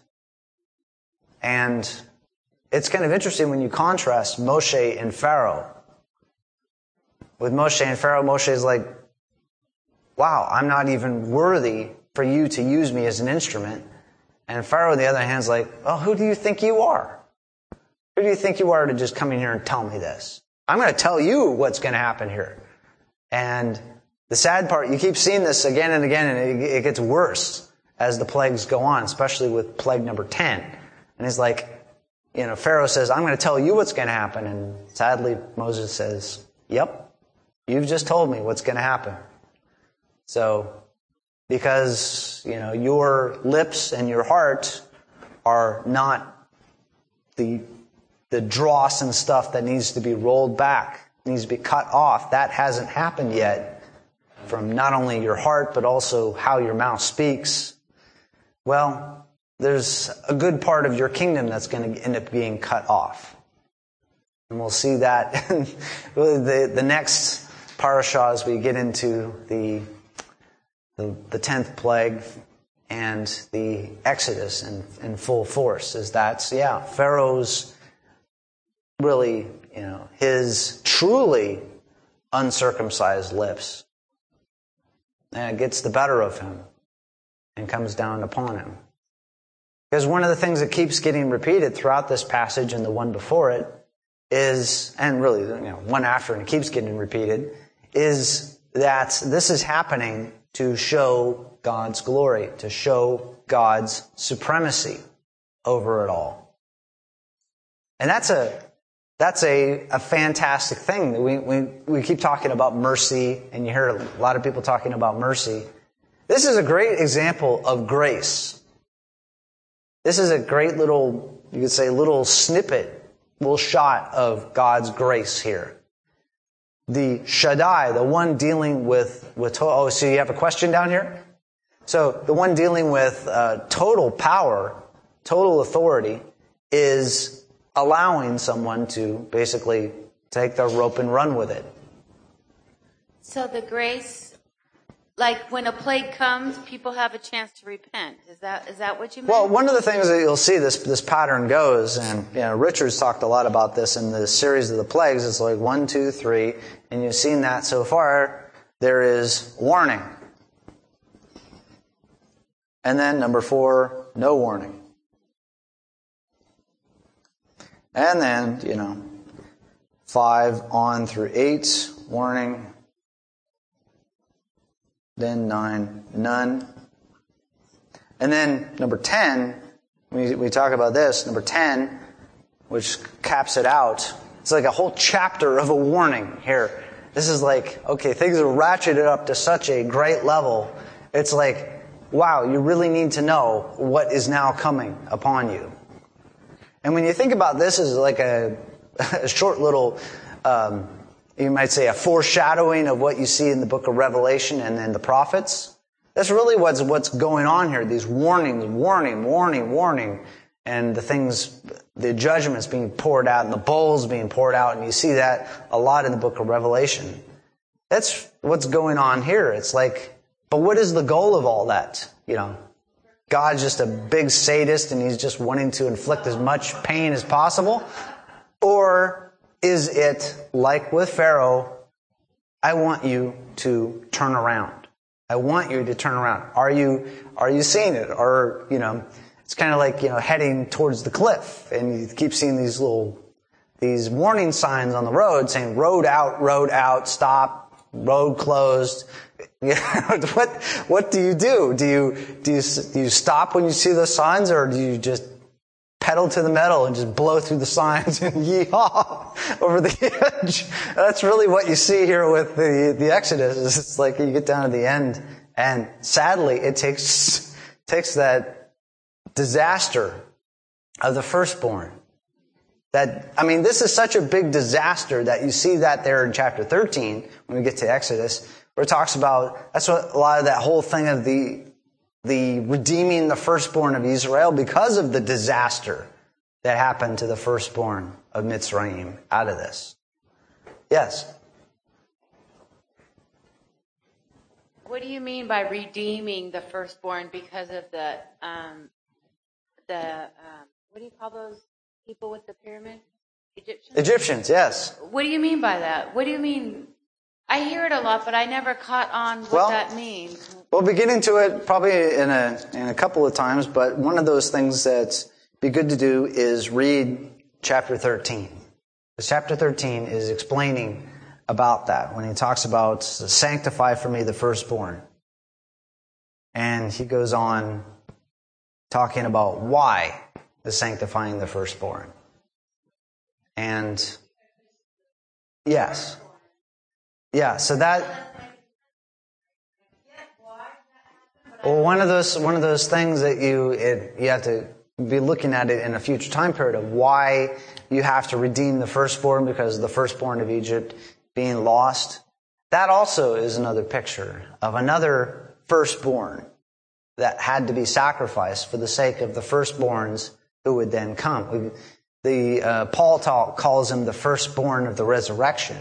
And it's kind of interesting when you contrast Moshe and Pharaoh. With Moshe and Pharaoh, Moshe is like, wow, I'm not even worthy for you to use me as an instrument. And Pharaoh, on the other hand, is like, well, who do you think you are? Who do you think you are to just come in here and tell me this? I'm going to tell you what's going to happen here. And the sad part, you keep seeing this again and again, and it gets worse as the plagues go on, especially with plague number 10. And he's like, Pharaoh says, I'm going to tell you what's going to happen. And sadly, Moses says, yep, you've just told me what's going to happen. So, because, your lips and your heart are not the dross and stuff that needs to be rolled back, needs to be cut off. That hasn't happened yet from not only your heart, but also how your mouth speaks. Well, there's a good part of your kingdom that's going to end up being cut off. And we'll see that in really the next parashah as we get into the 10th plague and the Exodus in full force. Is that, Pharaoh's really, his truly uncircumcised lips. And it gets the better of him and comes down upon him. Because one of the things that keeps getting repeated throughout this passage and the one before it is, and really, one after and it keeps getting repeated, is that this is happening to show God's glory, to show God's supremacy over it all. And that's a fantastic thing. We keep talking about mercy, and you hear a lot of people talking about mercy. This is a great example of grace. This is a great little, you could say, little snippet, little shot of God's grace here. The Shaddai, the one dealing with so you have a question down here? So the one dealing with total power, total authority, is allowing someone to basically take their rope and run with it. So the grace, like when a plague comes, people have a chance to repent. Is that what you meant? Well, one of the things that you'll see this pattern goes, and Richard's talked a lot about this in the series of the plagues. It's like 1, 2, 3, and you've seen that so far. There is warning, and then number 4, no warning, and then 5 on through 8, warning. Then 9, none. And then number 10, we talk about this, number 10, which caps it out. It's like a whole chapter of a warning here. This is like, okay, things are ratcheted up to such a great level. It's like, wow, you really need to know what is now coming upon you. And when you think about this as like a short little, you might say a foreshadowing of what you see in the book of Revelation and then the prophets. That's really what's going on here. These warnings, warning. And the judgments being poured out and the bowls being poured out. And you see that a lot in the book of Revelation. That's what's going on here. It's like, but what is the goal of all that? God's just a big sadist and he's just wanting to inflict as much pain as possible? Or is it like with Pharaoh, I want you to turn around. I want you to turn around. Are you seeing it? Or, it's kind of like, heading towards the cliff and you keep seeing these warning signs on the road saying road out, stop, road closed. What do you do? Do you stop when you see those signs, or do you just pedal to the metal and just blow through the signs and yee-haw over the edge? That's really what you see here with the Exodus. It's like you get down to the end And sadly, it takes that disaster of the firstborn. This is such a big disaster that you see that there in chapter 13, when we get to Exodus, where it talks about, that's what a lot of that whole thing of the redeeming the firstborn of Israel because of the disaster that happened to the firstborn of Mitzrayim out of this. Yes? What do you mean by redeeming the firstborn because of the what do you call those people with the pyramid? Egyptians? Egyptians, yes. What do you mean by that? What do you mean? I hear it a lot, but I never caught on what that means. We'll be getting to it probably in a couple of times, but one of those things that's be good to do is read chapter 13. Because chapter 13 is explaining about that when he talks about sanctify for me the firstborn. And he goes on talking about why the sanctifying the firstborn. And yes. Yeah, so that one of those things that you have to be looking at it in a future time period of why you have to redeem the firstborn because of the firstborn of Egypt being lost. That also is another picture of another firstborn that had to be sacrificed for the sake of the firstborns who would then come. Paul calls him the firstborn of the resurrection.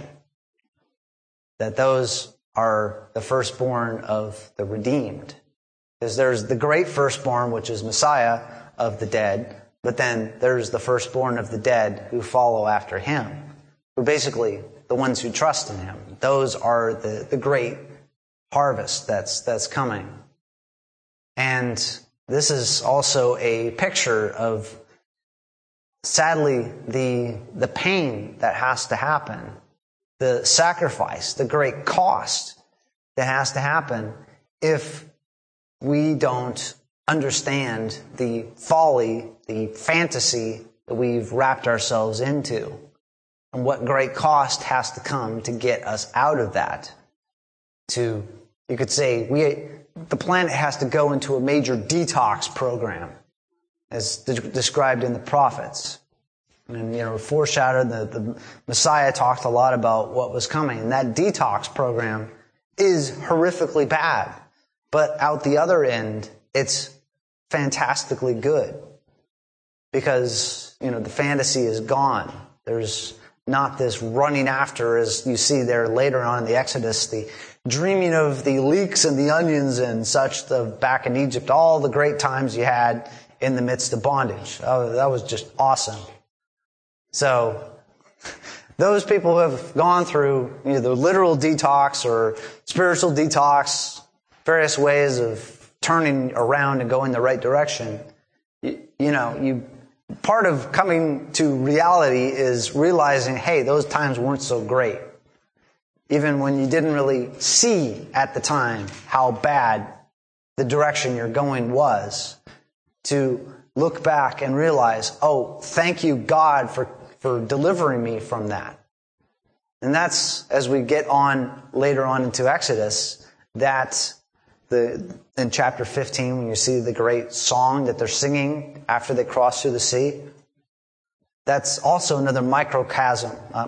That those are the firstborn of the redeemed. Because there's the great firstborn, which is Messiah of the dead, but then there's the firstborn of the dead who follow after him. Who are basically the ones who trust in him. Those are the great harvest that's coming. And this is also a picture of, sadly, the pain that has to happen. The sacrifice, the great cost that has to happen if we don't understand the folly, the fantasy that we've wrapped ourselves into, and what great cost has to come to get us out of that. You could say, the planet has to go into a major detox program, as described in the prophets. And, foreshadowed, the Messiah talked a lot about what was coming. And that detox program is horrifically bad. But out the other end, it's fantastically good. Because, the fantasy is gone. There's not this running after, as you see there later on in the Exodus, the dreaming of the leeks and the onions and such back in Egypt, all the great times you had in the midst of bondage. Oh, that was just awesome. So, those people who have gone through the literal detox or spiritual detox, various ways of turning around and going the right direction, part of coming to reality is realizing, hey, those times weren't so great. Even when you didn't really see at the time how bad the direction you're going was, to look back and realize, oh, thank you, God, for delivering me from that. And that's, as we get on later on into Exodus, that in chapter 15, when you see the great song that they're singing after they cross through the sea, that's also another microcosm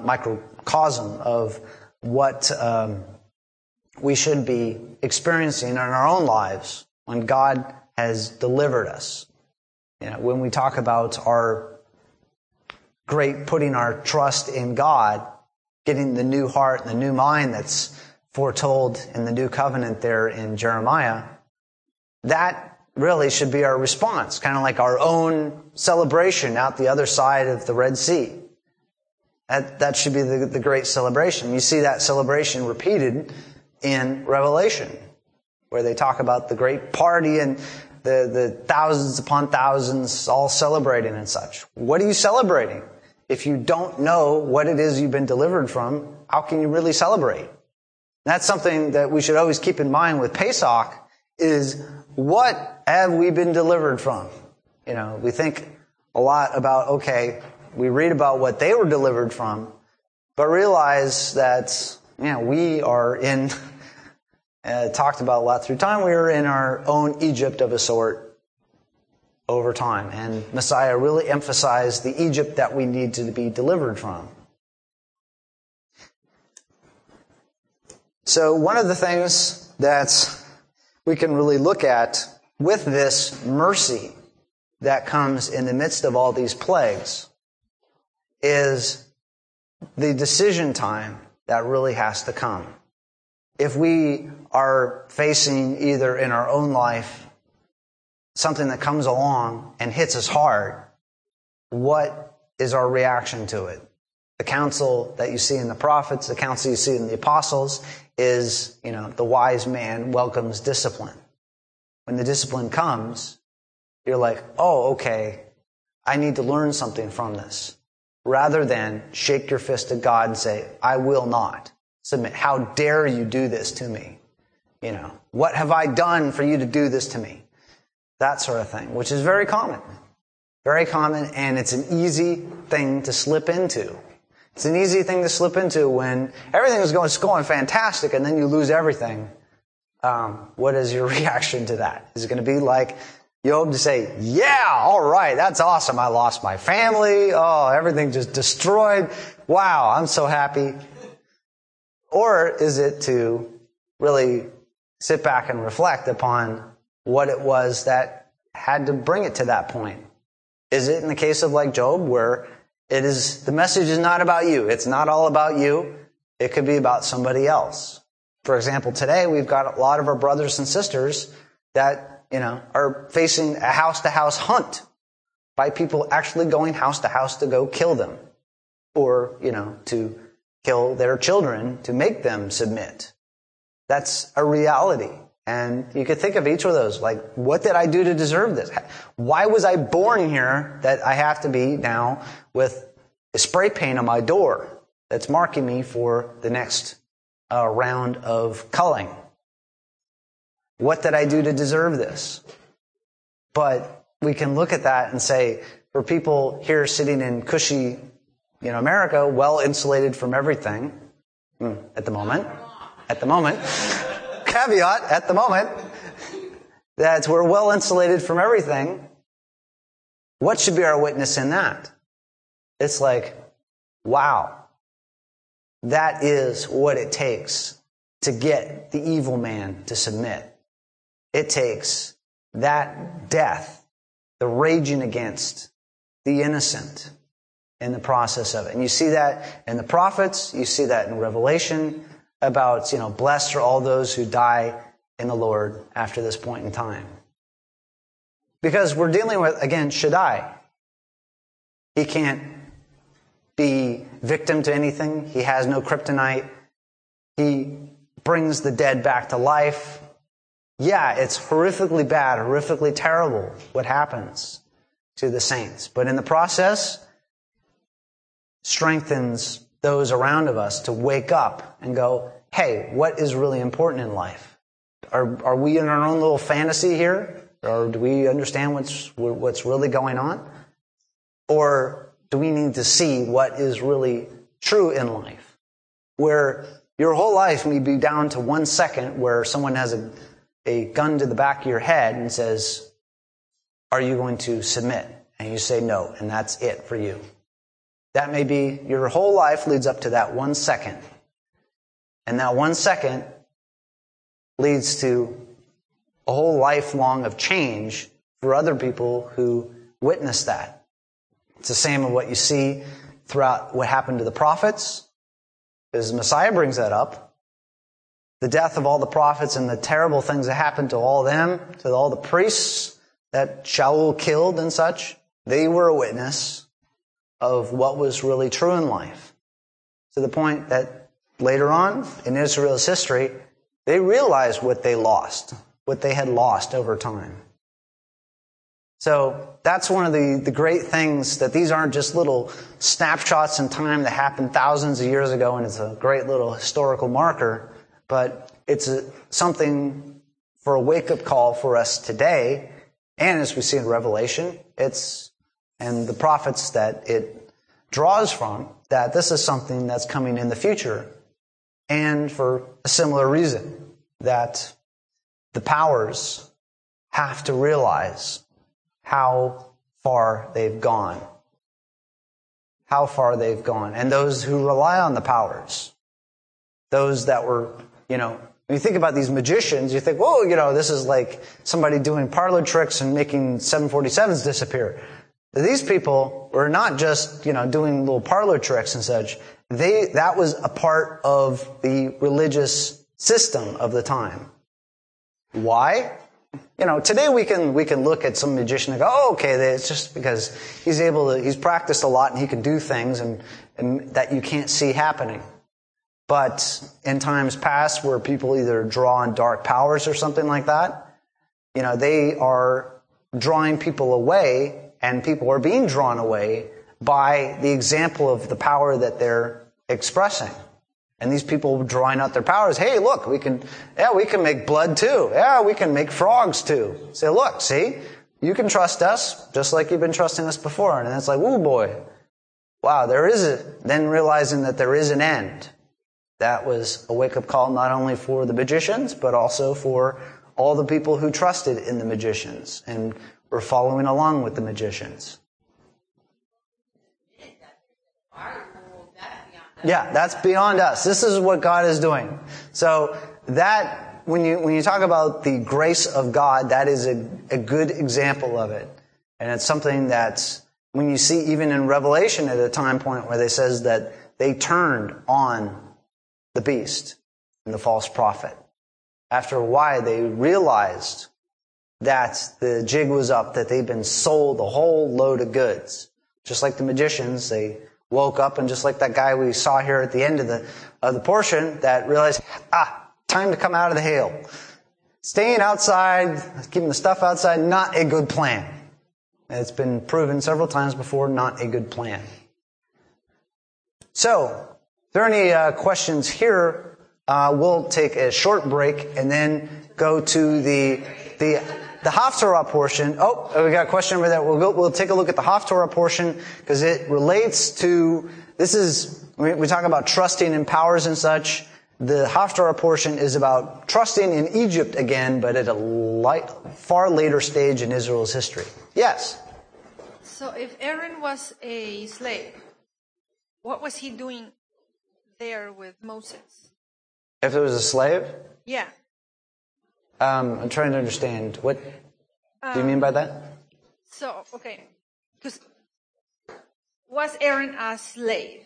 of what we should be experiencing in our own lives when God has delivered us. When we talk about our great putting our trust in God, getting the new heart and the new mind that's foretold in the new covenant there in Jeremiah, that really should be our response, kind of like our own celebration out the other side of the Red Sea. That should be the great celebration. You see that celebration repeated in Revelation, where they talk about the great party and the thousands upon thousands all celebrating and such. What are you celebrating? If you don't know what it is you've been delivered from, how can you really celebrate? That's something that we should always keep in mind with Pesach, is what have we been delivered from? We think a lot about, okay, we read about what they were delivered from, but realize that, we are in talked about a lot through time. We were in our own Egypt of a sort over time. And Messiah really emphasized the Egypt that we need to be delivered from. So one of the things that we can really look at with this mercy that comes in the midst of all these plagues is the decision time that really has to come. If we are facing either in our own life something that comes along and hits us hard, what is our reaction to it? The counsel that you see in the prophets, the counsel you see in the apostles is, the wise man welcomes discipline. When the discipline comes, you're like, oh, okay, I need to learn something from this. Rather than shake your fist at God and say, I will not submit. How dare you do this to me? What have I done for you to do this to me? That sort of thing, which is very common. Very common, and it's an easy thing to slip into. It's an easy thing to slip into when everything is going fantastic and then you lose everything. What is your reaction to that? Is it going to be like Job to say, yeah, all right, that's awesome. I lost my family. Oh, everything just destroyed. Wow, I'm so happy. Or is it to really sit back and reflect upon what it was that had to bring it to that point? Is it in the case of like Job where the message is not about you. It's not all about you. It could be about somebody else. For example, today we've got a lot of our brothers and sisters that, are facing a house-to-house hunt by people actually going house to house to go kill them. Or, to kill their children to make them submit. That's a reality. And you could think of each of those, like, what did I do to deserve this? Why was I born here that I have to be now with a spray paint on my door that's marking me for the next round of culling? What did I do to deserve this? But we can look at that and say, for people here sitting in cushy, America, well insulated from everything, at the moment, caveat, at the moment, that we're well insulated from everything, what should be our witness in that? It's like, wow, that is what it takes to get the evil man to submit. It takes that death, the raging against the innocent in the process of it. And you see that in the prophets, you see that in Revelation about, blessed are all those who die in the Lord after this point in time. Because we're dealing with, again, Shaddai. He can't be victim to anything. He has no kryptonite. He brings the dead back to life. Yeah, it's horrifically bad, horrifically terrible what happens to the saints. But in the process, strengthens those around of us to wake up and go, hey, what is really important in life? Are we in our own little fantasy here? Or do we understand what's really going on? Or do we need to see what is really true in life? Where your whole life may be down to 1 second where someone has a gun to the back of your head and says, are you going to submit? And you say no, and that's it for you. That may be your whole life leads up to that 1 second. And that 1 second leads to a whole lifelong of change for other people who witness that. It's the same of what you see throughout what happened to the prophets. As Messiah brings that up, the death of all the prophets and the terrible things that happened to all them, to all the priests that Shaul killed and such, they were a witness of what was really true in life. To the point that later on in Israel's history, they realized what they lost, what they had lost over time. So that's one of the great things, that these aren't just little snapshots in time that happened thousands of years ago and it's a great little historical marker, but it's something for a wake-up call for us today. And as we see in Revelation, and the prophets that it draws from, that this is something that's coming in the future. And for a similar reason, that the powers have to realize how far they've gone. How far they've gone. And those who rely on the powers, those that were, when you think about these magicians, you think, whoa, this is like somebody doing parlor tricks and making 747s disappear. These people were not just, doing little parlor tricks and such. That was a part of the religious system of the time. Why? Today we can look at some magician and go, okay, it's just because he's practiced a lot and he can do things and that you can't see happening. But in times past where people either draw on dark powers or something like that, they are drawing people away, and people are being drawn away by the example of the power that they're expressing. And these people drawing out their powers, hey, look, we can make blood too. Yeah, we can make frogs too. Say, look, see, you can trust us just like you've been trusting us before. And it's like, ooh boy, wow, then realizing that there is an end. That was a wake-up call not only for the magicians, but also for all the people who trusted in the magicians and were following along with the magicians. Yeah, that's beyond us. This is what God is doing. So that, when you talk about the grace of God, that is a good example of it. And it's something that when you see even in Revelation at a time point where they says that they turned on the beast and the false prophet. After a while, they realized that the jig was up, that they'd been sold a whole load of goods. Just like the magicians, they woke up, and just like that guy we saw here at the end of the portion, that realized, time to come out of the hail. Staying outside, keeping the stuff outside, not a good plan. And it's been proven several times before, not a good plan. So, if there are any questions here, we'll take a short break and then go to the Haftorah portion. Oh, we got a question over there. We'll take a look at the Haftorah portion because it relates to, we talk about trusting in powers and such. The Haftorah portion is about trusting in Egypt again, but at a far later stage in Israel's history. Yes? So if Aaron was a slave, what was he doing there with Moses? If it was a slave? Yeah. I'm trying to understand. What do you mean by that? So, okay. Because was Aaron a slave?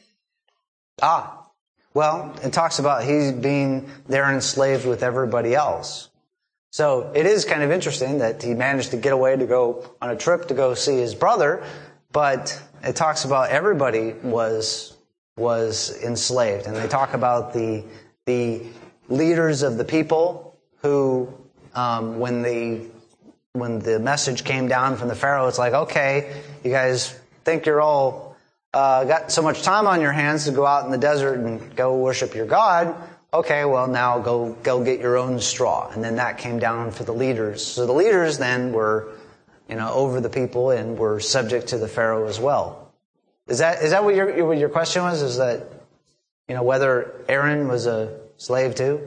Well, it talks about he being there enslaved with everybody else. So it is kind of interesting that he managed to get away to go on a trip to go see his brother, but it talks about everybody was enslaved. And they talk about the leaders of the people who, when the message came down from the Pharaoh, it's like, okay, you guys think you're all got so much time on your hands to go out in the desert and go worship your God. Okay, well now go get your own straw. And then that came down for the leaders. So the leaders then were, over the people and were subject to the Pharaoh as well. Is that what your question was? Is that, whether Aaron was a slave too?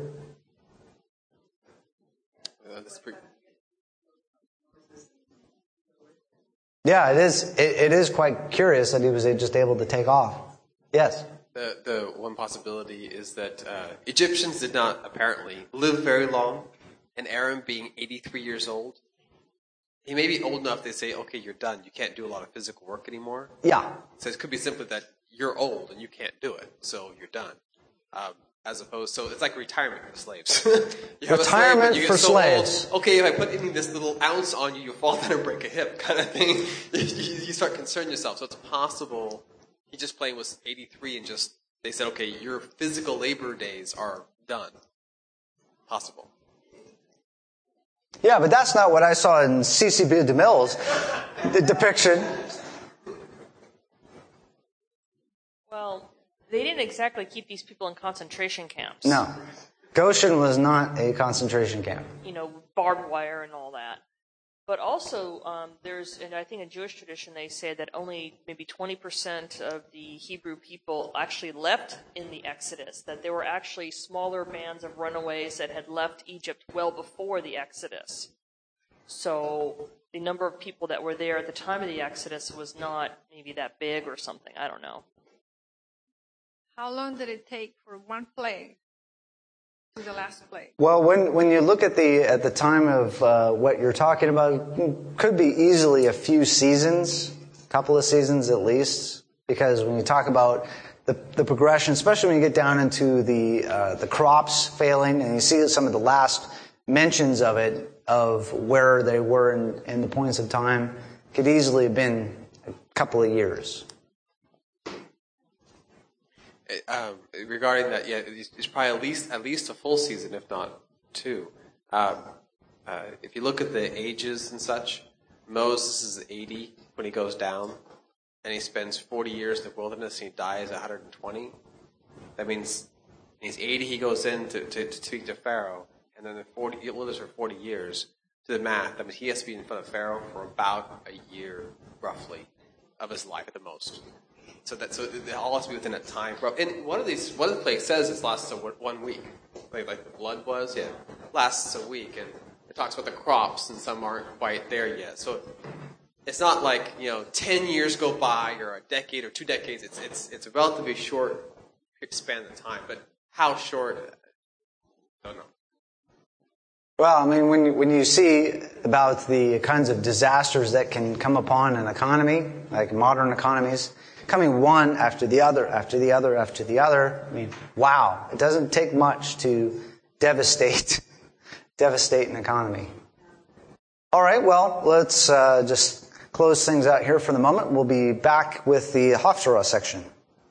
Yeah, it is. It is quite curious that he was just able to take off. Yes. The one possibility is that Egyptians did not apparently live very long, and Aaron being 83 years old, he may be old enough they say, okay, you're done. You can't do a lot of physical work anymore. Yeah. So it could be simply that you're old and you can't do it, so you're done. As opposed, so it's like retirement for slaves. You have retirement a slave, you for get so slaves. Old, okay, if I put in this little ounce on you, you'll fall down and break a hip, kind of thing. You start concerning yourself. So it's possible he just plain was 83 and just they said, okay, your physical labor days are done. Possible. Yeah, but that's not what I saw in CCB DeMille's the depiction. Well, they didn't exactly keep these people in concentration camps. No. Goshen was not a concentration camp. Barbed wire and all that. But also, and I think in Jewish tradition they say that only maybe 20% of the Hebrew people actually left in the Exodus, that there were actually smaller bands of runaways that had left Egypt well before the Exodus. So the number of people that were there at the time of the Exodus was not maybe that big or something. I don't know. How long did it take for one plague to the last plague? Well, when you look at the time of what you're talking about, it could be easily a few seasons, a couple of seasons at least, because when you talk about the progression, especially when you get down into the crops failing, and you see some of the last mentions of it, of where they were in the points of time, could easily have been a couple of years. Regarding that, yeah, it's probably at least a full season, if not two. If you look at the ages and such, Moses is 80 when he goes down, and he spends 40 years in the wilderness, and he dies at 120. That means he's 80, he goes in to speak to Pharaoh, and then he lives for 40 years. To the math, I mean, he has to be in front of Pharaoh for about a year, roughly, of his life at the most. So it all has to be within that time. And one of the plagues says it lasts 1 week. Like the blood was, yeah, lasts a week. And it talks about the crops, and some aren't quite there yet. So it's not like, 10 years go by, or a decade, or 2 decades. It's a relatively short span of time. But how short, I don't know. Well, I mean, when you see about the kinds of disasters that can come upon an economy, like modern economies, coming one after the other, after the other, after the other, I mean, wow, it doesn't take much to devastate an economy. All right, well, let's just close things out here for the moment. We'll be back with the Haftarah section.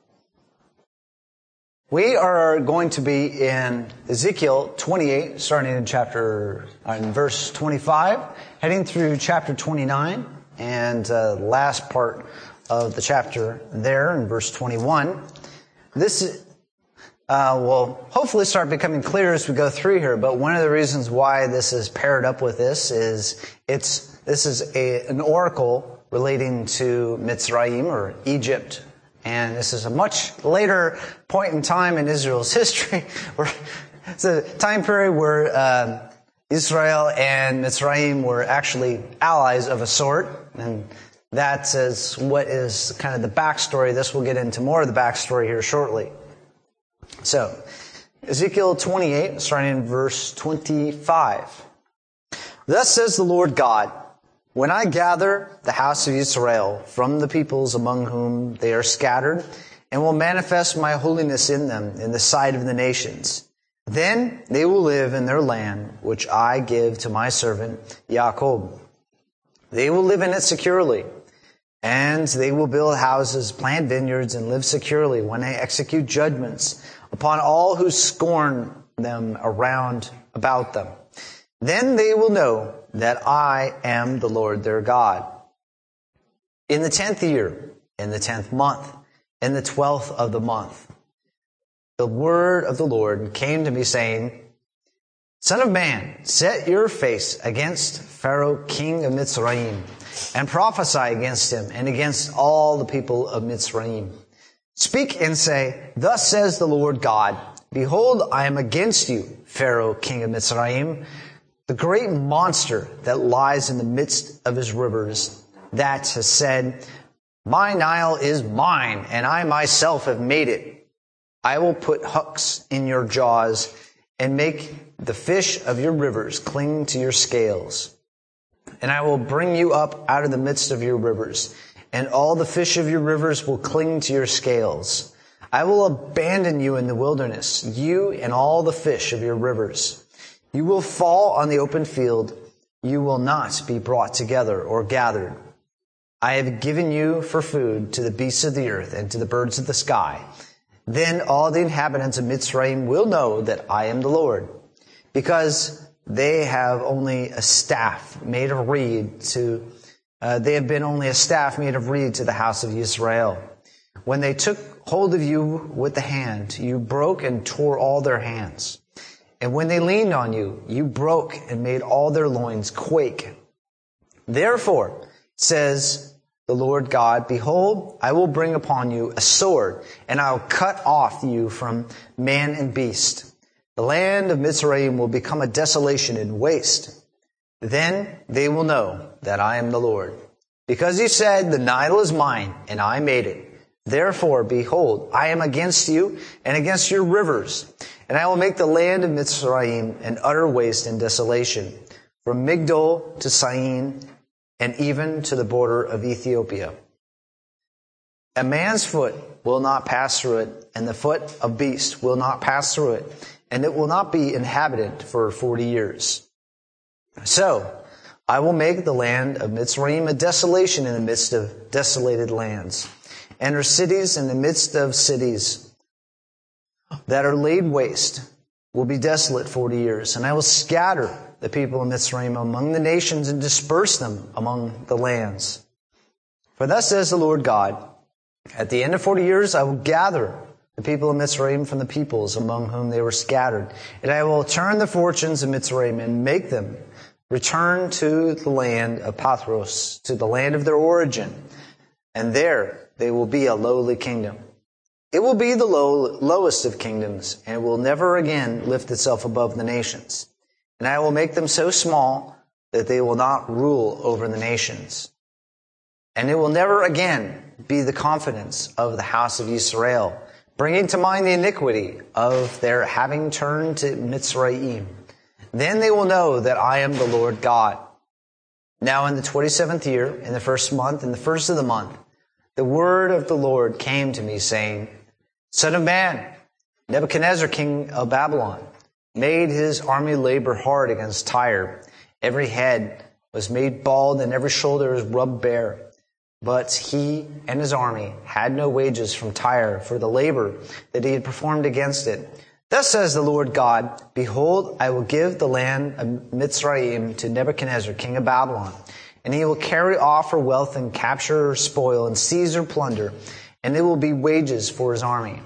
We are going to be in Ezekiel 28, starting in verse 25, heading through chapter 29, and last part of the chapter there in verse 21. This will hopefully start becoming clear as we go through here, but one of the reasons why this is paired up with this is this is an oracle relating to Mitzrayim, or Egypt. And this is a much later point in time in Israel's history. It's a time period where Israel and Mitzrayim were actually allies of a sort. And that is what is kind of the backstory. This will get into more of the backstory here shortly. So, Ezekiel 28, starting in verse 25. Thus says the Lord God, when I gather the house of Israel from the peoples among whom they are scattered, and will manifest my holiness in them in the sight of the nations, then they will live in their land, which I give to my servant Jacob. They will live in it securely, and they will build houses, plant vineyards, and live securely when I execute judgments upon all who scorn them about them. Then they will know that I am the Lord their God. In the 10th year, in the 10th month, in the 12th of the month, the word of the Lord came to me, saying, Son of man, set your face against Pharaoh, king of Mitzrayim, and prophesy against him and against all the people of Mitzrayim. Speak and say, Thus says the Lord God, Behold, I am against you, Pharaoh, king of Mitzrayim, the great monster that lies in the midst of his rivers, that has said, My Nile is mine, and I myself have made it. I will put hooks in your jaws and make the fish of your rivers cling to your scales. And I will bring you up out of the midst of your rivers, and all the fish of your rivers will cling to your scales. I will abandon you in the wilderness, you and all the fish of your rivers. You will fall on the open field. You will not be brought together or gathered. I have given you for food to the beasts of the earth and to the birds of the sky. Then all the inhabitants of Mitzrayim will know that I am the Lord, because they have only a staff made of reed they have been only a staff made of reed to the house of Israel. When they took hold of you with the hand, you broke and tore all their hands. And when they leaned on you, you broke and made all their loins quake. Therefore, says the Lord God, behold, I will bring upon you a sword, and I will cut off you from man and beast. The land of Mitzrayim will become a desolation and waste. Then they will know that I am the Lord. Because you said, the Nile is mine, and I made it. Therefore, behold, I am against you and against your rivers, and I will make the land of Mitzrayim an utter waste and desolation, from Migdol to Syene, and even to the border of Ethiopia. A man's foot will not pass through it, and the foot of beast will not pass through it, and it will not be inhabited for 40 years. So, I will make the land of Mitzrayim a desolation in the midst of desolated lands, and her cities in the midst of cities that are laid waste will be desolate 40 years. And I will scatter the people of Mitzrayim among the nations and disperse them among the lands. For thus says the Lord God, at the end of 40 years I will gather the people of Mitzrayim from the peoples among whom they were scattered, and I will turn the fortunes of Mitzrayim and make them return to the land of Pathros, to the land of their origin, and there they will be a lowly kingdom. It will be the lowest of kingdoms, and it will never again lift itself above the nations. And I will make them so small that they will not rule over the nations. And it will never again be the confidence of the house of Israel, bringing to mind the iniquity of their having turned to Mitzrayim. Then they will know that I am the Lord God. Now in the 27th year, in the first month, in the first of the month, the word of the Lord came to me, saying, Son of man, Nebuchadnezzar, king of Babylon, made his army labor hard against Tyre. Every head was made bald and every shoulder was rubbed bare. But he and his army had no wages from Tyre for the labor that he had performed against it. Thus says the Lord God, behold, I will give the land of Mitzrayim to Nebuchadnezzar, king of Babylon, and he will carry off her wealth and capture her spoil and seize her plunder, and it will be wages for his army.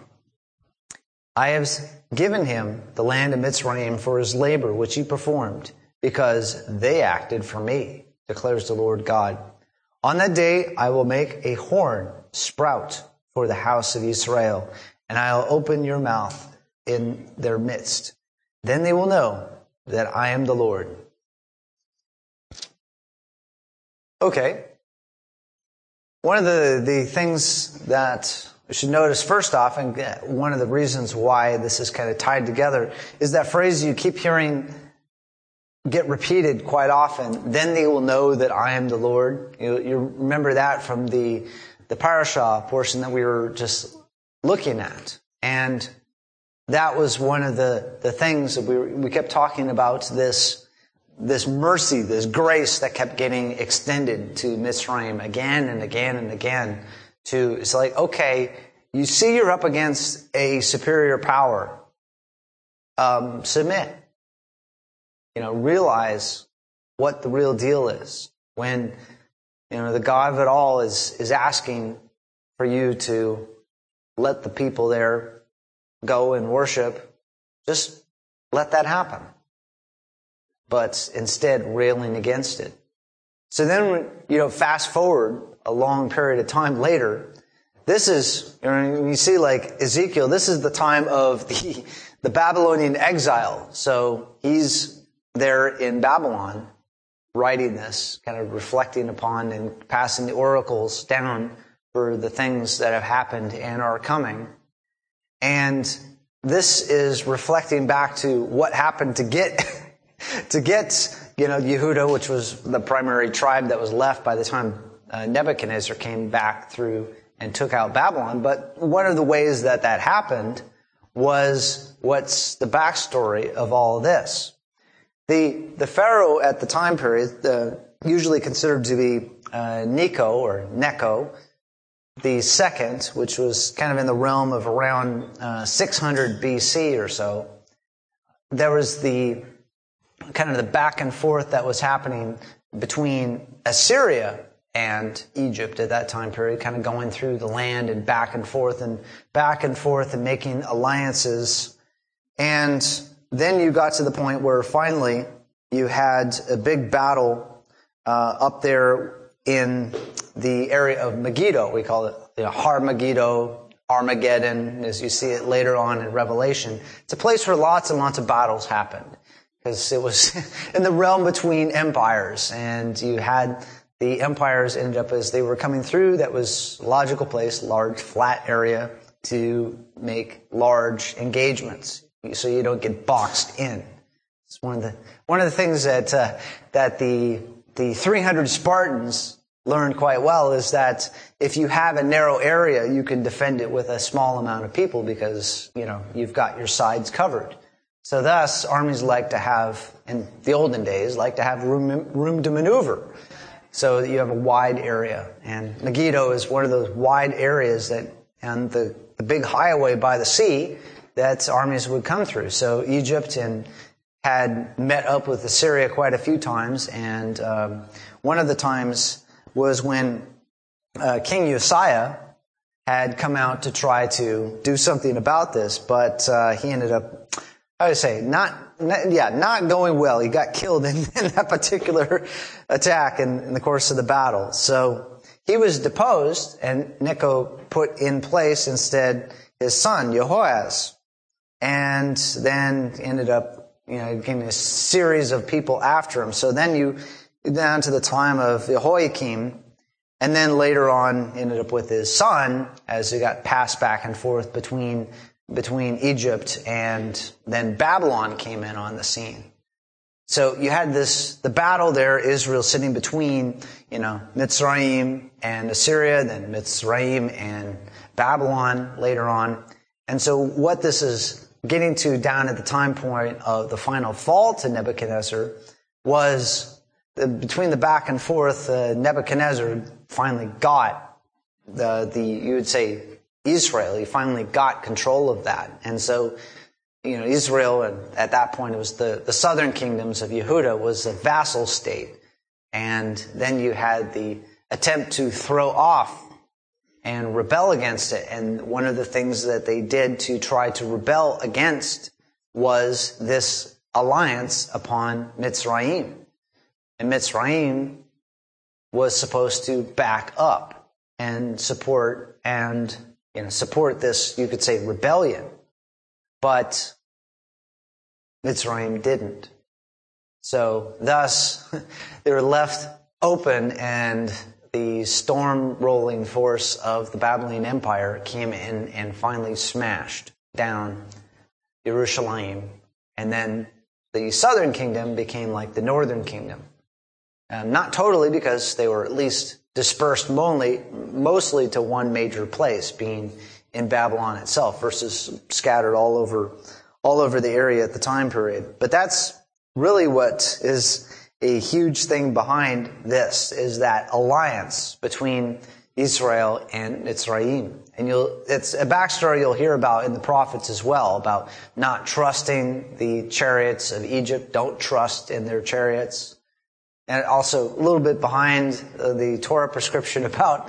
I have given him the land of Mitzrayim for his labor which he performed, because they acted for me, declares the Lord God. On that day I will make a horn sprout for the house of Israel, and I will open your mouth in their midst. Then they will know that I am the Lord. Okay. One of the things that we should notice first off, and one of the reasons why this is kind of tied together, is that phrase you keep hearing get repeated quite often. Then they will know that I am the Lord. You remember that from the parashah portion that we were just looking at. And that was one of the things that we kept talking about, this mercy, this grace that kept getting extended to Mitzrayim again and again and again. It's like, okay, you see you're up against a superior power. Submit. Realize what the real deal is. When, the God of it all is asking for you to let the people there go and worship, just let that happen. But instead, railing against it. So then, fast forward a long period of time later, this is, you see like Ezekiel, this is the time of the Babylonian exile. So he's there in Babylon writing this, kind of reflecting upon and passing the oracles down for the things that have happened and are coming. And this is reflecting back to what happened to get Yehuda, which was the primary tribe that was left by the time Nebuchadnezzar came back through and took out Babylon. But one of the ways that happened was what's the backstory of all of this. The Pharaoh at the time period, usually considered to be Necho, the second, which was kind of in the realm of around 600 BC or so. There was the kind of the back and forth that was happening between Assyria and Egypt at that time period, kind of going through the land and back and forth and making alliances. And then you got to the point where finally you had a big battle up there in the area of Megiddo. We call it Har Megiddo, Armageddon, as you see it later on in Revelation. It's a place where lots and lots of battles happened, because it was in the realm between empires, and you had the empires ended up as they were coming through. That was a logical place, large flat area to make large engagements, so you don't get boxed in. It's one of the things that the 300 Spartans learned quite well, is that if you have a narrow area, you can defend it with a small amount of people, because you've got your sides covered. So thus, armies like to have, in the olden days, room to maneuver. So you have a wide area. And Megiddo is one of those wide areas and the big highway by the sea that armies would come through. So Egypt had met up with Assyria quite a few times, and one of the times was when King Uzziah had come out to try to do something about this, but he ended up, I would say, not going well. He got killed in that particular attack in the course of the battle. So he was deposed, and Necho put in place instead his son, Jehoahaz, and then ended up, getting a series of people after him. So then you down to the time of Jehoiakim, and then later on ended up with his son, as he got passed back and forth between Egypt, and then Babylon came in on the scene. So you had the battle there, Israel sitting between, Mitzrayim and Assyria, then Mitzrayim and Babylon later on. And so what this is getting to down at the time point of the final fall to Nebuchadnezzar was between the back and forth, Nebuchadnezzar finally got you would say, Israel. He finally got control of that. And so, Israel, and at that point it was the southern kingdoms of Yehuda, was a vassal state. And then you had the attempt to throw off and rebel against it. And one of the things that they did to try to rebel against was this alliance upon Mitzrayim. And Mitzrayim was supposed to back up and support this, you could say, rebellion. But Mitzrayim didn't. So thus, they were left open, and the storm-rolling force of the Babylonian Empire came in and finally smashed down Jerusalem. And then the southern kingdom became like the northern kingdom. Not totally, because they were at least dispersed mostly to one major place, being in Babylon itself, versus scattered all over the area at the time period. But that's really what is a huge thing behind this, is that alliance between Israel and Mitzrayim. And it's a backstory you'll hear about in the prophets as well, about not trusting the chariots of Egypt. Don't trust in their chariots. And also a little bit behind the Torah prescription about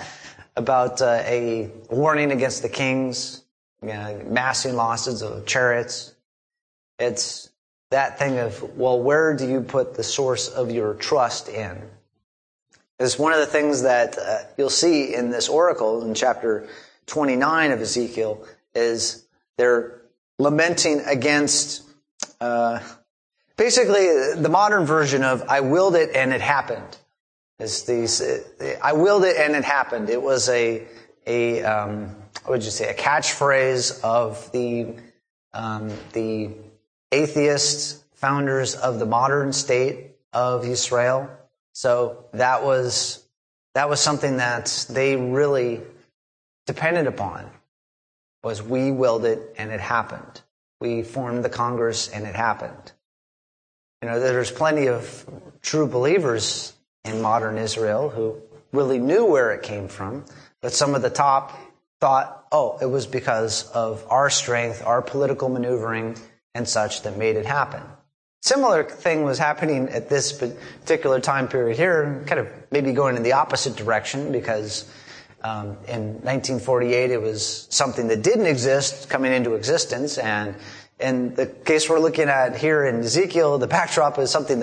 a warning against the kings, massing losses of chariots. It's that thing of, well, where do you put the source of your trust in? It's one of the things that you'll see in this oracle in chapter 29 of Ezekiel, is they're lamenting against basically the modern version of "I willed it and it happened." I willed it and it happened. It was a catchphrase of the atheist founders of the modern state of Israel. So that was something that they really depended upon, was we willed it and it happened. We formed the Congress and it happened. There's plenty of true believers in modern Israel who really knew where it came from, but some of the top thought, it was because of our strength, our political maneuvering and such that made it happen. Similar thing was happening at this particular time period here, kind of maybe going in the opposite direction, because in 1948 it was something that didn't exist coming into existence, and in the case we're looking at here in Ezekiel, the backdrop is something that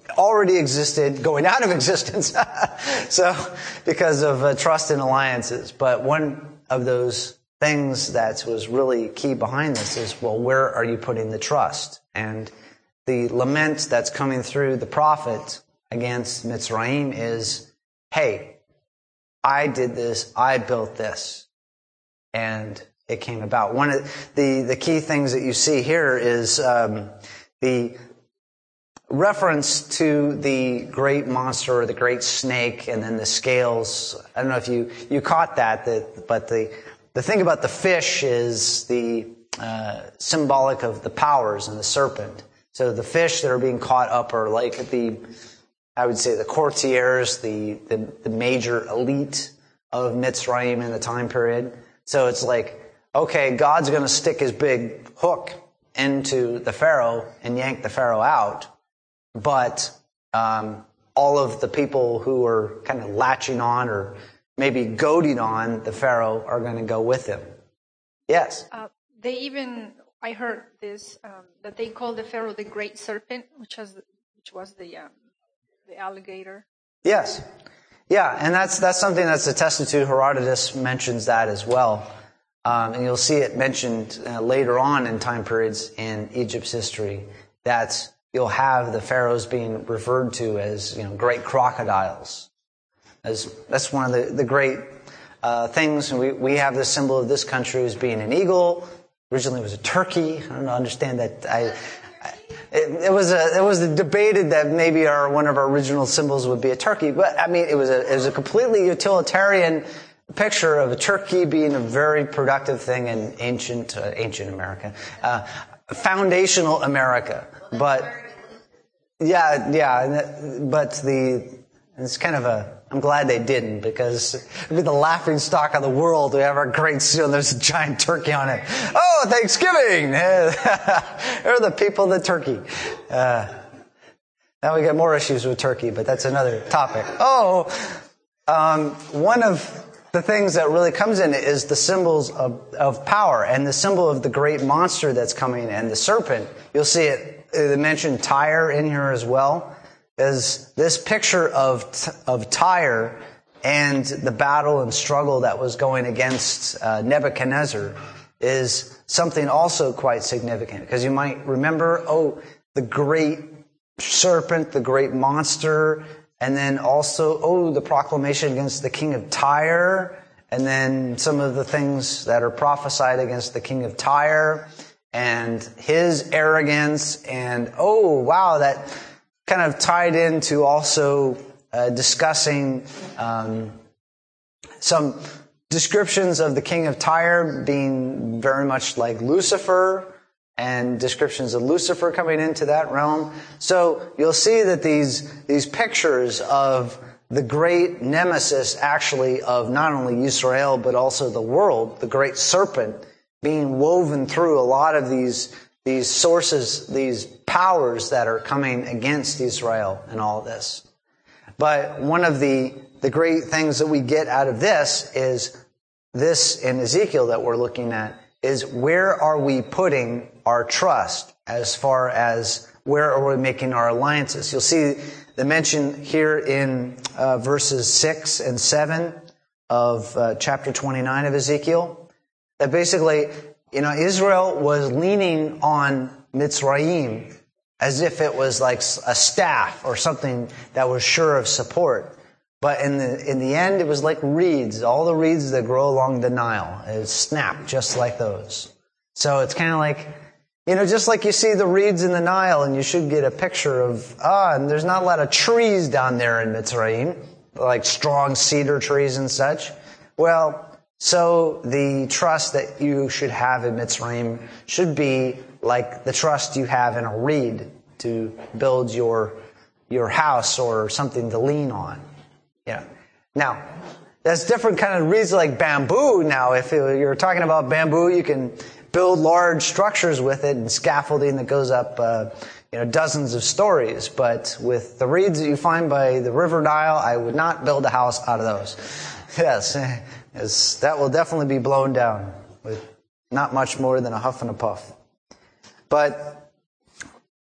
already existed, going out of existence. So, because of trust and alliances. But one of those things that was really key behind this is, well, where are you putting the trust? And the lament that's coming through the prophet against Mitzrayim is, hey, I did this, I built this, and it came about. One of the key things that you see here is the reference to the great monster or the great snake and then the scales. I don't know if you caught that, but the thing about the fish is the symbolic of the powers and the serpent. So the fish that are being caught up are like I would say the courtiers, the major elite of Mitzrayim in the time period. So it's like, okay, God's going to stick his big hook into the Pharaoh and yank the Pharaoh out. But all of the people who are kind of latching on or maybe goading on the Pharaoh are going to go with him. Yes? I heard this, that they call the Pharaoh the Great Serpent, which was the alligator. Yes. Yeah, and that's something that's attested to. Herodotus mentions that as well. And you'll see it mentioned later on in time periods in Egypt's history that you'll have the pharaohs being referred to as, great crocodiles. That's one of the great things. We have the symbol of this country as being an eagle. Originally it was a turkey. I don't understand that. It was debated that maybe one of our original symbols would be a turkey, but I mean it was a completely utilitarian picture of a turkey being a very productive thing in ancient America, foundational America. But but it's kind of I'm glad they didn't, because it'd be the laughing stock of the world. We have our great seal and there's a giant turkey on it. Oh, Thanksgiving! They're the people of the turkey. Now we get more issues with turkey, but that's another topic. One of the things that really comes in is the symbols of power and the symbol of the great monster that's coming and the serpent. You'll see it. They mentioned Tyre in here as well. Is this picture of Tyre and the battle and struggle that was going against Nebuchadnezzar is something also quite significant. Because you might remember, the great serpent, the great monster, and then also, the proclamation against the king of Tyre, and then some of the things that are prophesied against the king of Tyre, and his arrogance, and that kind of tied into also discussing some descriptions of the king of Tyre being very much like Lucifer, and descriptions of Lucifer coming into that realm. So you'll see that these pictures of the great nemesis actually of not only Israel but also the world, the great serpent, being woven through a lot of these sources, these powers that are coming against Israel and all this. But one of the great things that we get out of this is this in Ezekiel that we're looking at is, where are we putting our trust as far as where are we making our alliances? You'll see the mention here in verses 6 and 7 of chapter 29 of Ezekiel, that basically, Israel was leaning on Mitzrayim as if it was like a staff or something that was sure of support. But in the end, it was like reeds, all the reeds that grow along the Nile. It snapped just like those. So it's kind of like, just like you see the reeds in the Nile, and you should get a picture of, and there's not a lot of trees down there in Mitzrayim, like strong cedar trees and such. Well, so the trust that you should have in Mitzrayim should be like the trust you have in a reed to build your house or something to lean on. Yeah. Now, that's different kind of reeds like bamboo. Now, if you're talking about bamboo, you can build large structures with it and scaffolding that goes up, dozens of stories. But with the reeds that you find by the River Nile, I would not build a house out of those. Yes, that will definitely be blown down with not much more than a huff and a puff. But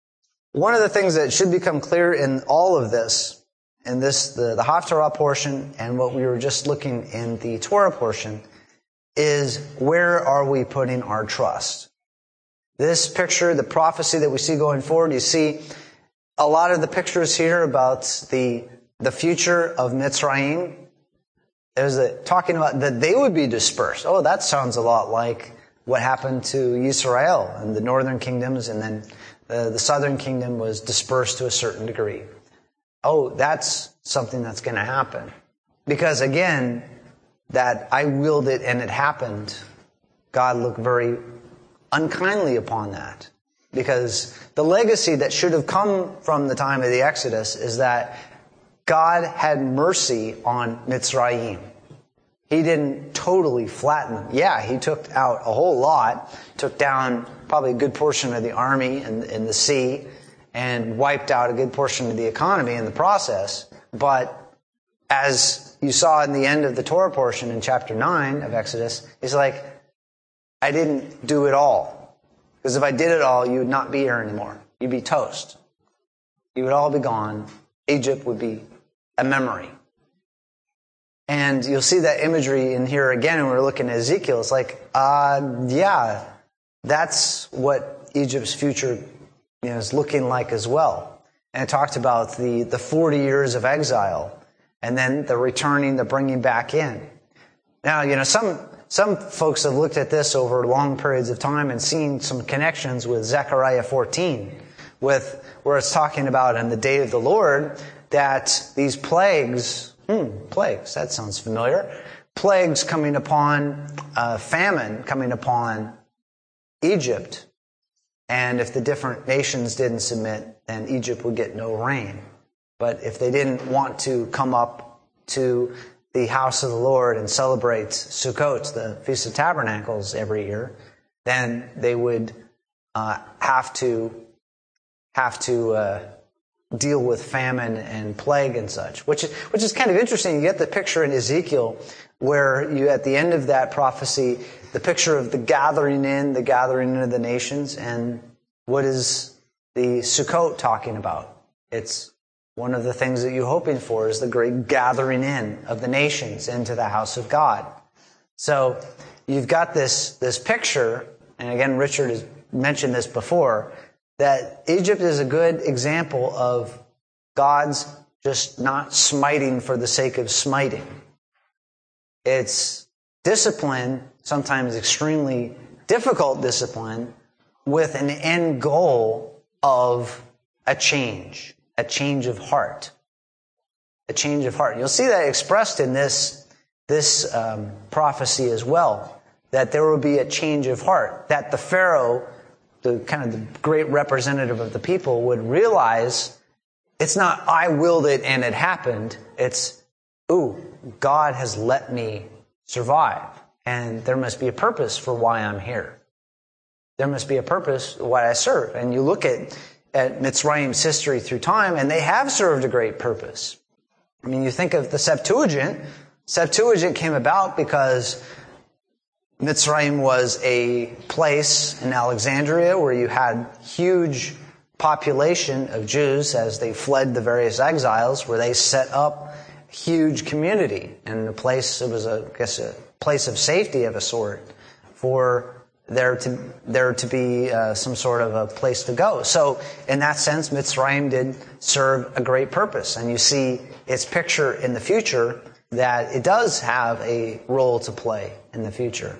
one of the things that should become clear in all of this, in this, the Haftarah portion and what we were just looking in the Torah portion, is where are we putting our trust? This picture, the prophecy that we see going forward, you see a lot of the pictures here about the future of Mitzrayim. There's talking about that they would be dispersed. Oh, that sounds a lot like what happened to Israel and the northern kingdoms, and then the southern kingdom was dispersed to a certain degree. Oh, that's something that's going to happen. Because again, that I willed it and it happened, God looked very unkindly upon that. Because the legacy that should have come from the time of the Exodus is that God had mercy on Mitzrayim. He didn't totally flatten them. Yeah, he took out a whole lot, took down probably a good portion of the army in the sea, and wiped out a good portion of the economy in the process. But as you saw in the end of the Torah portion in chapter 9 of Exodus, it's like, I didn't do it all. Because if I did it all, you would not be here anymore. You'd be toast. You would all be gone. Egypt would be a memory. And you'll see that imagery in here again when we're looking at Ezekiel. It's like, yeah, that's what Egypt's future is looking like as well. And it talked about the 40 years of exile and then the returning, the bringing back in. Now, some folks have looked at this over long periods of time and seen some connections with Zechariah 14, with where it's talking about in the day of the Lord that these plagues, that sounds familiar, plagues coming upon, famine coming upon Egypt. And if the different nations didn't submit, then Egypt would get no rain. But if they didn't want to come up to the house of the Lord and celebrate Sukkot, the Feast of Tabernacles, every year, then they would have to deal with famine and plague and such, which is kind of interesting. You get the picture in Ezekiel where you, at the end of that prophecy, the picture of the gathering in of the nations, and what is the Sukkot talking about? It's one of the things that you're hoping for is the great gathering in of the nations into the house of God. So you've got this picture, and again, Richard has mentioned this before, that Egypt is a good example of God's just not smiting for the sake of smiting. It's discipline, sometimes extremely difficult discipline, with an end goal of a change of heart. A change of heart. You'll see that expressed in this prophecy as well, that there will be a change of heart, that the Pharaoh, the kind of the great representative of the people, would realize it's not I willed it and it happened. It's, God has let me survive, and there must be a purpose for why I'm here. There must be a purpose why I serve. And you look at Mitzrayim's history through time, and they have served a great purpose. I mean, you think of the Septuagint. Septuagint came about because Mitzrayim was a place in Alexandria where you had huge population of Jews as they fled the various exiles, where they set up a huge community. And it was a place of safety of a sort for there to be some sort of a place to go. So in that sense, Mitzrayim did serve a great purpose. And you see its picture in the future that it does have a role to play in the future.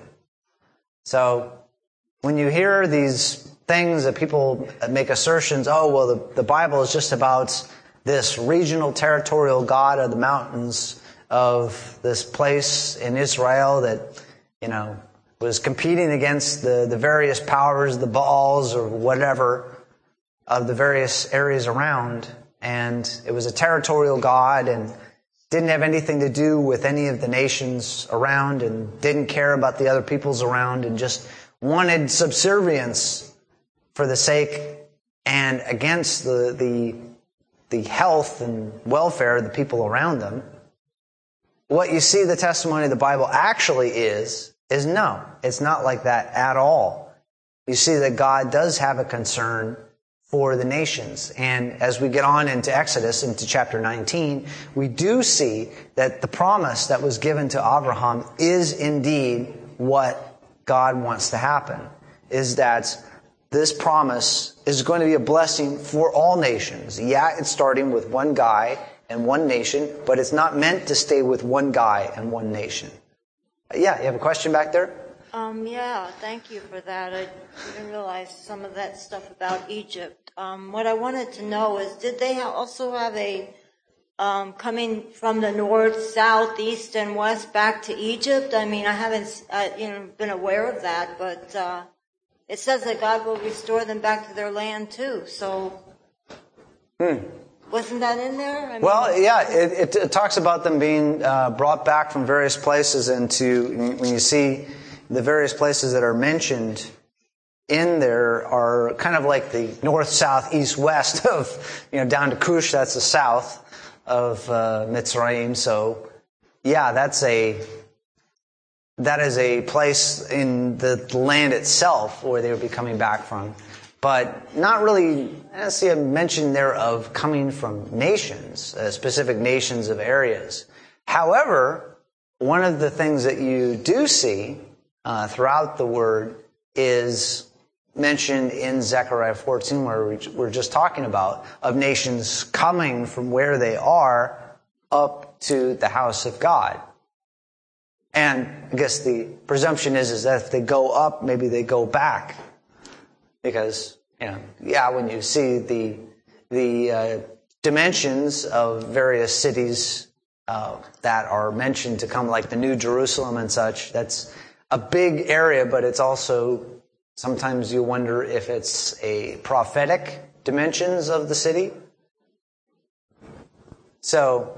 So when you hear these things that people make assertions, the Bible is just about this regional territorial God of the mountains of this place in Israel that, was competing against the various powers, the Baals or whatever, of the various areas around. And it was a territorial God and didn't have anything to do with any of the nations around and didn't care about the other peoples around and just wanted subservience for the sake and against the health and welfare of the people around them. What you see the testimony of the Bible actually is no, it's not like that at all. You see that God does have a concern for the nations. And as we get on into Exodus, into chapter 19, we do see that the promise that was given to Abraham is indeed what God wants to happen, is that this promise is going to be a blessing for all nations. Yeah, it's starting with one guy and one nation, but it's not meant to stay with one guy and one nation. Yeah, you have a question back there? Yeah, thank you for that. I didn't realize some of that stuff about Egypt. What I wanted to know is, did they also have a coming from the north, south, east, and west back to Egypt? I mean, I haven't been aware of that, but it says that God will restore them back to their land too. So, wasn't that in there? I mean, well, yeah, it talks about them being brought back from various places, and when you see the various places that are mentioned in there are kind of like the north, south, east, west of, down to Cush, that's the south of Mitzrayim. So, yeah, that is a place in the land itself where they would be coming back from. But not really, I don't see a mention there of coming from nations, specific nations of areas. However, one of the things that you do see throughout the word is mentioned in Zechariah 14, where we're just talking about, of nations coming from where they are up to the house of God. And I guess the presumption is that if they go up, maybe they go back. Because, when you see the dimensions of various cities that are mentioned to come, like the New Jerusalem and such, that's a big area, but it's also, sometimes you wonder if it's a prophetic dimensions of the city. So,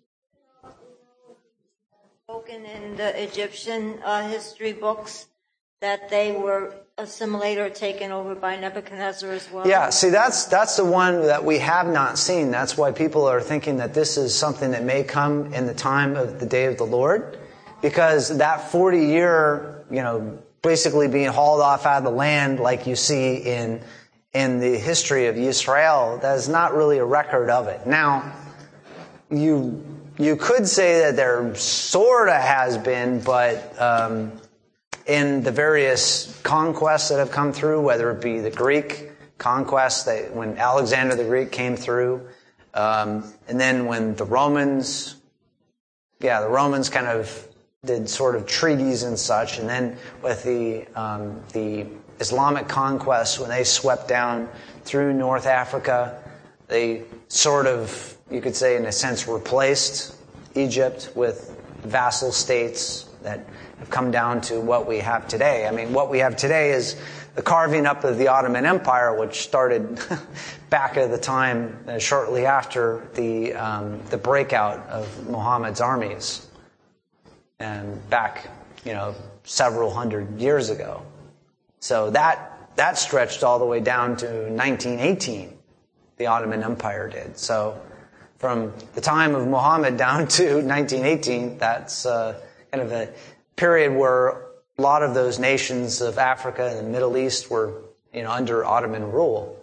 spoken in the Egyptian history books that they were assimilated or taken over by Nebuchadnezzar as well. Yeah, see, that's the one that we have not seen. That's why people are thinking that this is something that may come in the time of the day of the Lord, because that 40-year, basically being hauled off out of the land, like you see in the history of Israel, that is not really a record of it. Now, you could say that there sort of has been, but in the various conquests that have come through, whether it be the Greek conquest, when Alexander the Greek came through, and then when the Romans kind of did sort of treaties and such, and then with the Islamic conquest, when they swept down through North Africa, they sort of, you could say in a sense, replaced Egypt with vassal states that have come down to what we have today. I mean, what we have today is the carving up of the Ottoman Empire, which started back at the time shortly after the breakout of Muhammad's armies, and back, several hundred years ago. So that stretched all the way down to 1918, the Ottoman Empire did. So from the time of Muhammad down to 1918, that's kind of a period where a lot of those nations of Africa and the Middle East were, under Ottoman rule.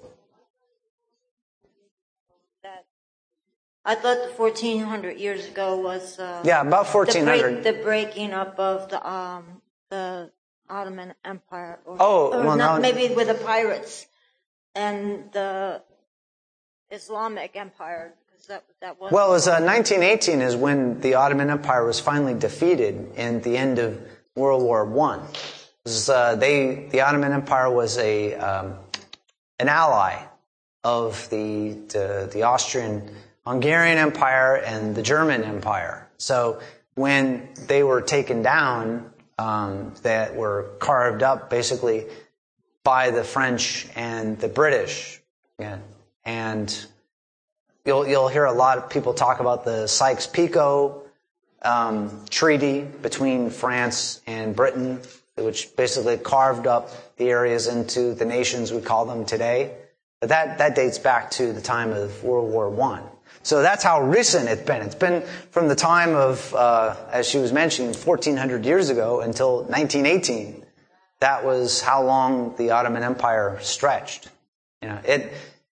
I thought the 1400 years ago was about 1400. The breaking up of the Ottoman Empire, maybe with the pirates and the Islamic Empire. That was. Well, it was 1918 is when the Ottoman Empire was finally defeated in the end of World War I. The Ottoman Empire was an ally of the Austrian-Hungarian Empire and the German Empire. So when they were taken down, that were carved up basically by the French and the British, and you'll hear a lot of people talk about the Sykes-Picot treaty between France and Britain, which basically carved up the areas into the nations we call them today. But that dates back to the time of World War I. So that's how recent it's been. It's been from the time of, as she was mentioning, 1400 years ago until 1918. That was how long the Ottoman Empire stretched.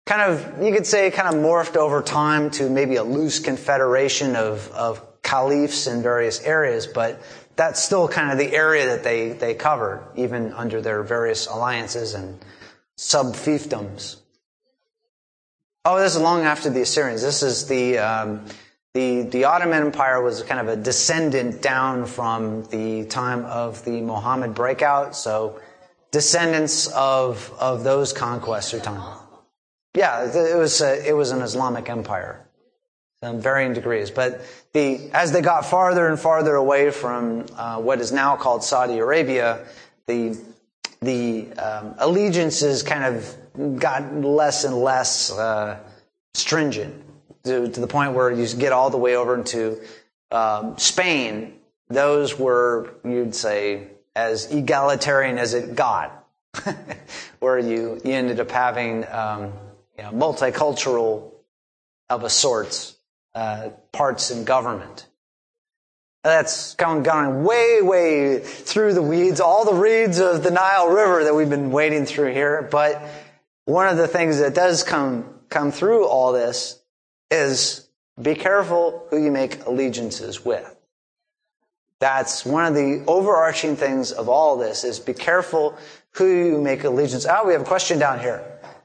you could say, morphed over time to maybe a loose confederation of caliphs in various areas, but that's still kind of the area that they covered, even under their various alliances and sub-fiefdoms. Oh, this is long after the Assyrians. This is the Ottoman Empire was kind of a descendant down from the time of the Mohammed breakout, so descendants of those conquests or time. Yeah, it was an Islamic empire, in varying degrees. But as they got farther and farther away from what is now called Saudi Arabia, the allegiances kind of got less and less stringent to the point where you get all the way over into Spain. Those were, you'd say, as egalitarian as it got, where you ended up having multicultural of a sort parts in government. That's gone way, way through the weeds, all the reeds of the Nile River that we've been wading through here. But one of the things that does come through all this is be careful who you make allegiances with. That's one of the overarching things of all this, is be careful who you make allegiance. We have a question down here.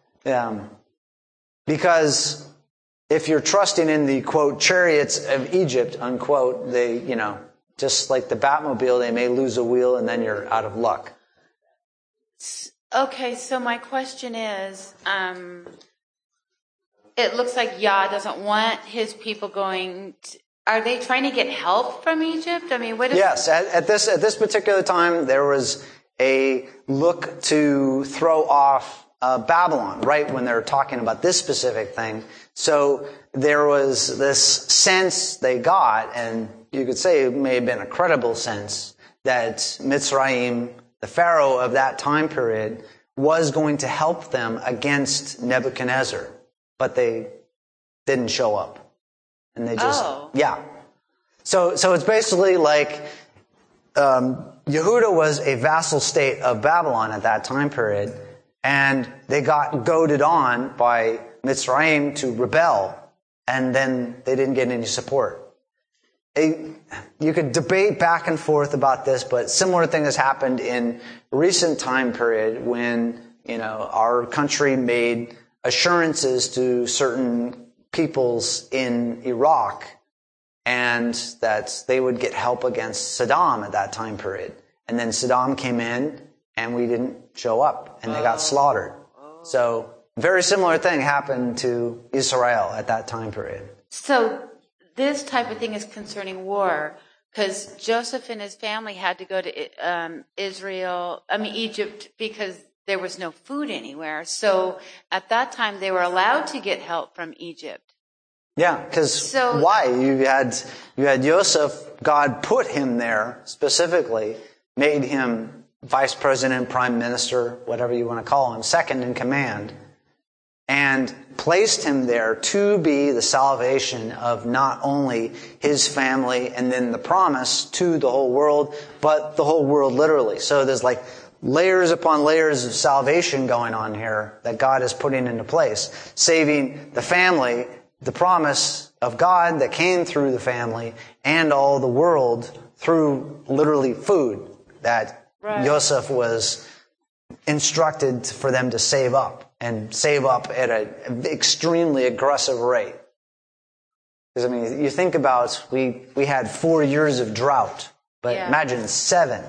Because if you're trusting in the, quote, chariots of Egypt, unquote, they, just like the Batmobile, they may lose a wheel and then you're out of luck. Okay, so my question is, it looks like Yah doesn't want his people going are they trying to get help from Egypt? I mean, what is... Yes, at this particular time, there was a look to throw off Babylon, right, when they were talking about this specific thing. So there was this sense they got, and you could say it may have been a credible sense, that Mitzrayim, the Pharaoh of that time period, was going to help them against Nebuchadnezzar. But they didn't show up. And they just, yeah. So it's basically like, Yehuda was a vassal state of Babylon at that time period, and they got goaded on by Mitzrayim to rebel, and then they didn't get any support. You could debate back and forth about this, but similar thing has happened in recent time period when, our country made assurances to certain peoples in Iraq, and that they would get help against Saddam at that time period. And then Saddam came in, and we didn't show up, and they got slaughtered. So, very similar thing happened to Israel at that time period. So, this type of thing is concerning war, because Joseph and his family had to go to Egypt, because there was no food anywhere. So at that time, they were allowed to get help from Egypt. Yeah, because why? You had Joseph, God put him there specifically, made him vice president, prime minister, whatever you want to call him, second in command, and placed him there to be the salvation of not only his family and then the promise to the whole world, but the whole world literally. So there's like layers upon layers of salvation going on here that God is putting into place. Saving the family, the promise of God that came through the family, and all the world through literally food that Joseph was instructed for them to save up, and save up at an extremely aggressive rate. Because, you think about, we had 4 years of drought, but imagine 7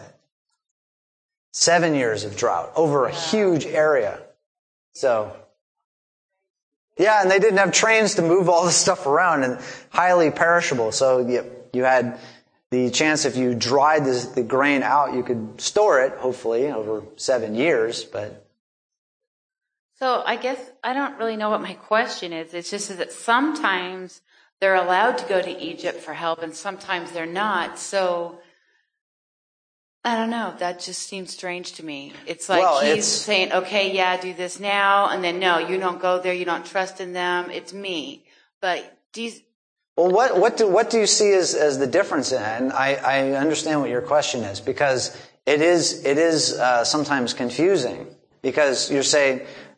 years of drought over a huge area. So, yeah, and they didn't have trains to move all this stuff around, and highly perishable. So you had the chance, if you dried the grain out, you could store it, hopefully, over 7 years, but... So I guess I don't really know what my question is. It's just that sometimes they're allowed to go to Egypt for help, and sometimes they're not. So... I don't know. That just seems strange to me. It's like he's saying, okay, yeah, do this now. And then, no, you don't go there. You don't trust in them. It's me. But well, what do you see as the difference in that? And I understand what your question is, because it is sometimes confusing, because you're saying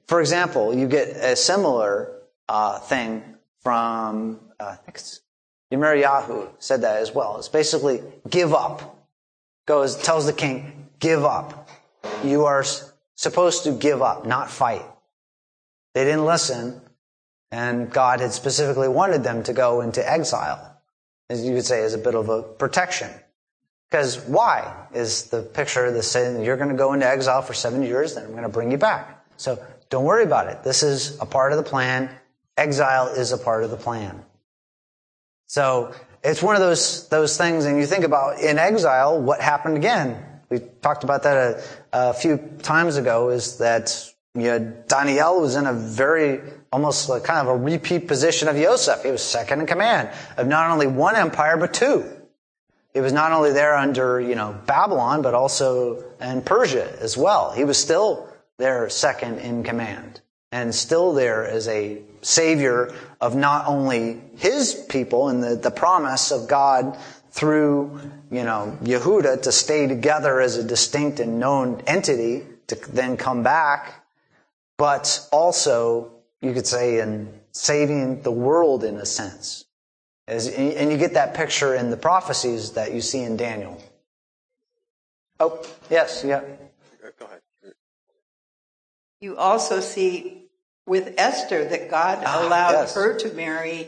for example, you get a similar thing from, I think it's Yirmiyahu said that as well. It's basically give up. Tells the king, give up. You are supposed to give up, not fight. They didn't listen, and God had specifically wanted them to go into exile, as you could say, as a bit of a protection. Because why is the picture that's saying you're going to go into exile for 70 years, then I'm going to bring you back. So don't worry about it. This is a part of the plan. Exile is a part of the plan. So it's one of those things, and you think about in exile, what happened again? We talked about that a few times ago, is that Daniel was in a very, almost like kind of a repeat position of Joseph. He was second in command of not only one empire, but two. He was not only there under, Babylon, but also in Persia as well. He was still their second in command, and still there as a savior of not only his people and the promise of God through, Yehuda to stay together as a distinct and known entity to then come back, but also, you could say, in saving the world in a sense. And you get that picture in the prophecies that you see in Daniel. Oh, yes, yeah. Go ahead. You also see with Esther that God allowed her to marry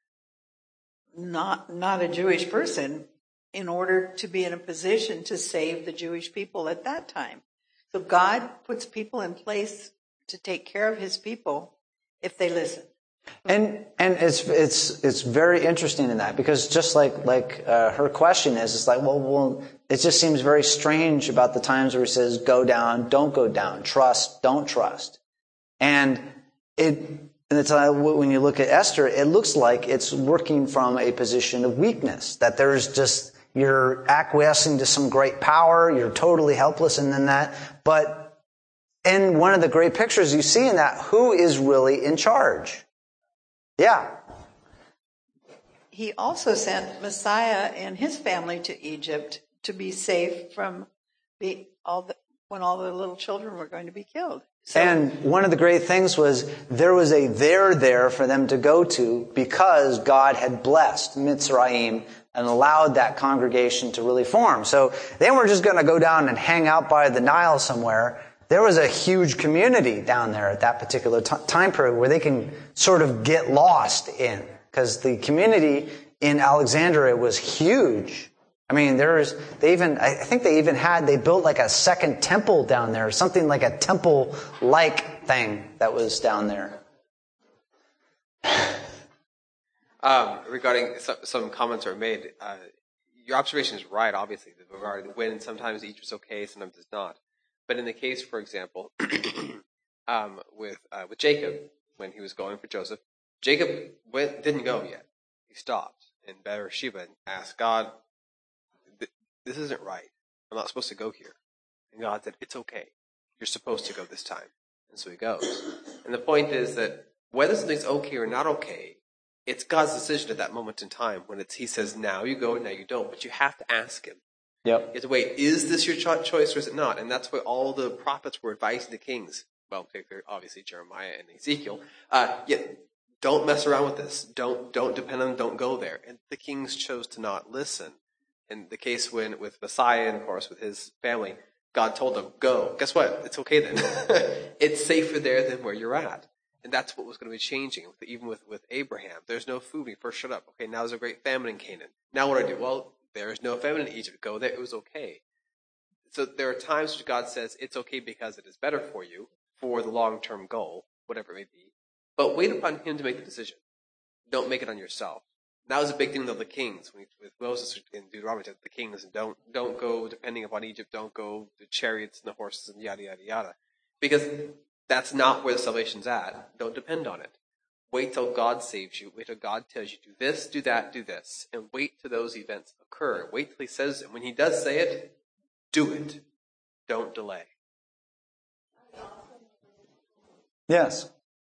not a Jewish person in order to be in a position to save the Jewish people at that time. So God puts people in place to take care of his people if they listen. And it's very interesting in that, because just like her question is, it's like, well, it just seems very strange about the times where he says, go down, don't go down, trust, don't trust. And it's when you look at Esther, it looks like it's working from a position of weakness, that there's just, you're acquiescing to some great power, you're totally helpless, and then that. But in one of the great pictures you see in that, who is really in charge? Yeah. He also sent Messiah and his family to Egypt to be safe from when all the little children were going to be killed. So, and one of the great things was there was a there for them to go to, because God had blessed Mitzrayim and allowed that congregation to really form. So they weren't just going to go down and hang out by the Nile somewhere. There was a huge community down there at that particular time period where they can sort of get lost in, because the community in Alexandria was huge. I mean, I think they built like a second temple down there, something like a temple-like thing that was down there. Regarding some comments are made, your observation is right, obviously, regarding when sometimes Egypt's okay, sometimes it's not. But in the case, for example, with Jacob, when he was going for Joseph, Jacob didn't go yet. He stopped in Beersheba and asked God, this isn't right. I'm not supposed to go here. And God said, it's okay. You're supposed to go this time. And so he goes. And the point is that whether something's okay or not okay, it's God's decision at that moment in time. When he says, now you go, now you don't. But you have to ask him. Yep. You have to wait, is this your choice or is it not? And that's what all the prophets were advising the kings. Well, obviously Jeremiah and Ezekiel. Don't mess around with this. Don't depend on them. Don't go there. And the kings chose to not listen. In the case with Messiah and, of course, with his family, God told them, go. Guess what? It's okay then. It's safer there than where you're at. And that's what was going to be changing, even with Abraham. There's no food. We first showed up. Okay, now there's a great famine in Canaan. Now what do I do? Well, there's no famine in Egypt. Go there. It was okay. So there are times which God says it's okay because it is better for you, for the long-term goal, whatever it may be. But wait upon him to make the decision. Don't make it on yourself. That was a big thing of the kings. With Moses in Deuteronomy, the kings, don't go depending upon Egypt. Don't go the chariots and the horses and yada, yada, yada. Because that's not where the salvation's at. Don't depend on it. Wait till God saves you. Wait till God tells you, do this, do that, do this. And wait till those events occur. Wait till he says it. When he does say it, do it. Don't delay. Yes.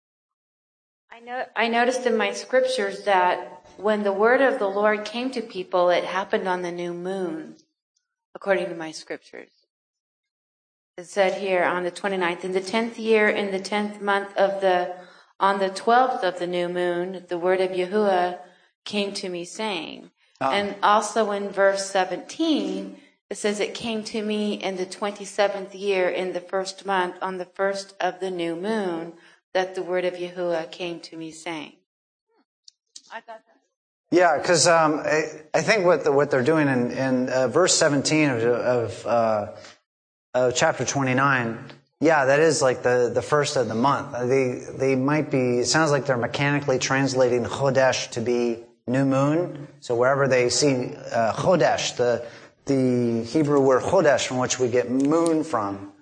I noticed in my scriptures that when the word of the Lord came to people, it happened on the new moon, according to my scriptures. It said here on the 29th, in the 10th year, in the 10th month on the 12th of the new moon, the word of Yahuwah came to me saying. And also in verse 17, it says it came to me in the 27th year, in the first month, on the first of the new moon, that the word of Yahuwah came to me saying. I thought that. Yeah, because I think what they're doing in verse 17 of chapter 29, yeah, that is like the first of the month. They might be, it sounds like they're mechanically translating Chodesh to be new moon. So wherever they see Chodesh, the Hebrew word Chodesh, from which we get moon from.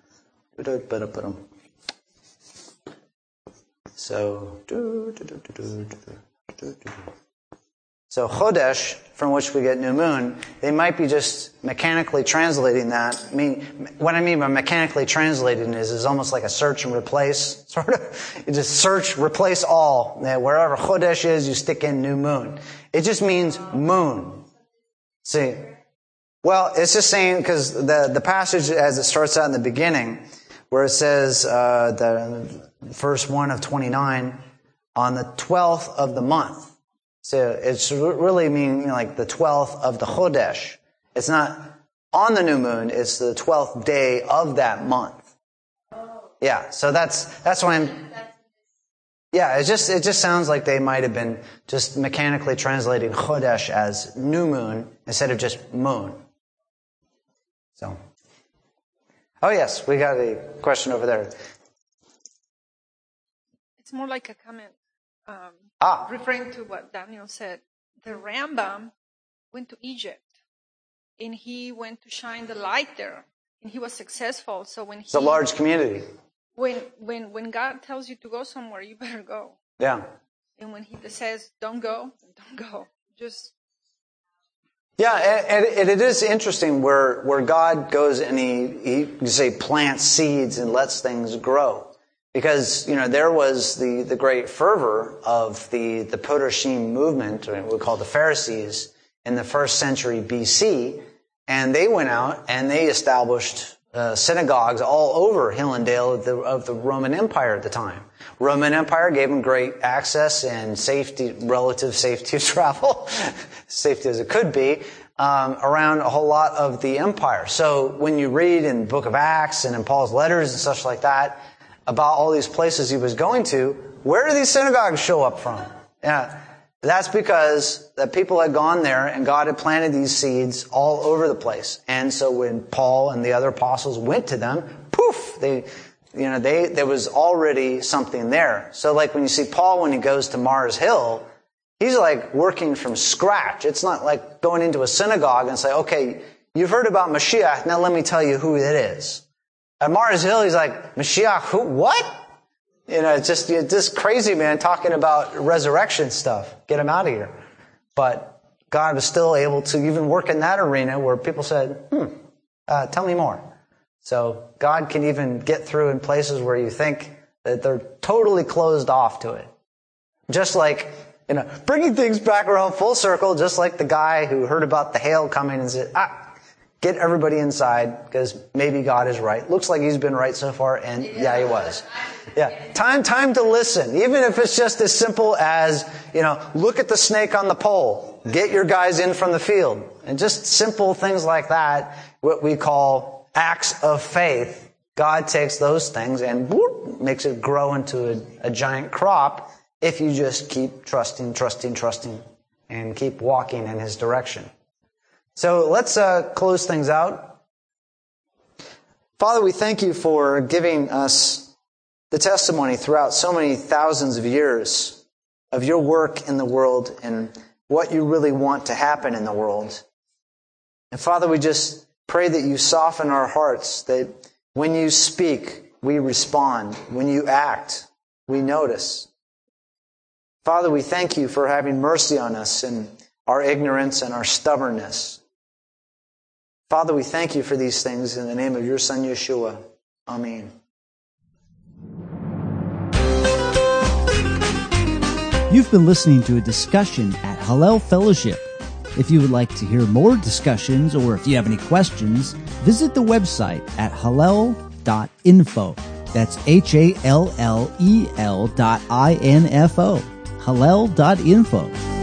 So Chodesh, from which we get new moon, they might be just mechanically translating that. What I mean by mechanically translating is almost like a search and replace, sort of. You just search, replace all. Wherever Chodesh is, you stick in new moon. It just means moon. See? Well, it's just saying, because the passage as it starts out in the beginning, where it says, the verse 1 of 29, on the 12th of the month. So it's really meaning like the 12th of the Chodesh. It's not on the new moon, it's the 12th day of that month. Yeah, so that's why it just sounds like they might have been just mechanically translating Chodesh as new moon instead of just moon. So. Oh yes, we got a question over there. It's more like a comment. Referring to what Daniel said, the Rambam went to Egypt, and he went to shine the light there, and he was successful. So it's a large community. When God tells you to go somewhere, you better go. Yeah. And when He says don't go, don't go. Just. Yeah, and it is interesting where God goes and he you say plants seeds and lets things grow. Because, there was the great fervor of the Purashim movement, or what we call the Pharisees, in the 1st century BC, and they went out and they established synagogues all over Hill and Dale of the Roman Empire at the time. Roman Empire gave them great access and relative safety of travel, safety as it could be, around a whole lot of the empire. So when you read in the book of Acts and in Paul's letters and such like that, about all these places he was going to, where do these synagogues show up from? Yeah, that's because the people had gone there and God had planted these seeds all over the place. And so when Paul and the other apostles went to them, poof, there was already something there. So like when you see Paul when he goes to Mars Hill, he's like working from scratch. It's not like going into a synagogue and say, okay, you've heard about Mashiach, now let me tell you who it is. At Mars Hill, he's like, Mashiach, who? What? It's just crazy man talking about resurrection stuff. Get him out of here. But God was still able to even work in that arena where people said, tell me more. So God can even get through in places where you think that they're totally closed off to it. Just like, bringing things back around full circle, just like the guy who heard about the hail coming and said, get everybody inside, because maybe God is right. Looks like he's been right so far, and yeah, he was. Yeah. Time to listen. Even if it's just as simple as, look at the snake on the pole. Get your guys in from the field. And just simple things like that, what we call acts of faith. God takes those things and makes it grow into a giant crop if you just keep trusting, and keep walking in His direction. So let's close things out. Father, we thank you for giving us the testimony throughout so many thousands of years of your work in the world and what you really want to happen in the world. And Father, we just pray that you soften our hearts, that when you speak, we respond. When you act, we notice. Father, we thank you for having mercy on us and our ignorance and our stubbornness. Father, we thank you for these things in the name of your Son, Yeshua. Amen. You've been listening to a discussion at Hallel Fellowship. If you would like to hear more discussions or if you have any questions, visit the website at hallel.org. Hallel.info. That's HALLEL.info. Hallel.info.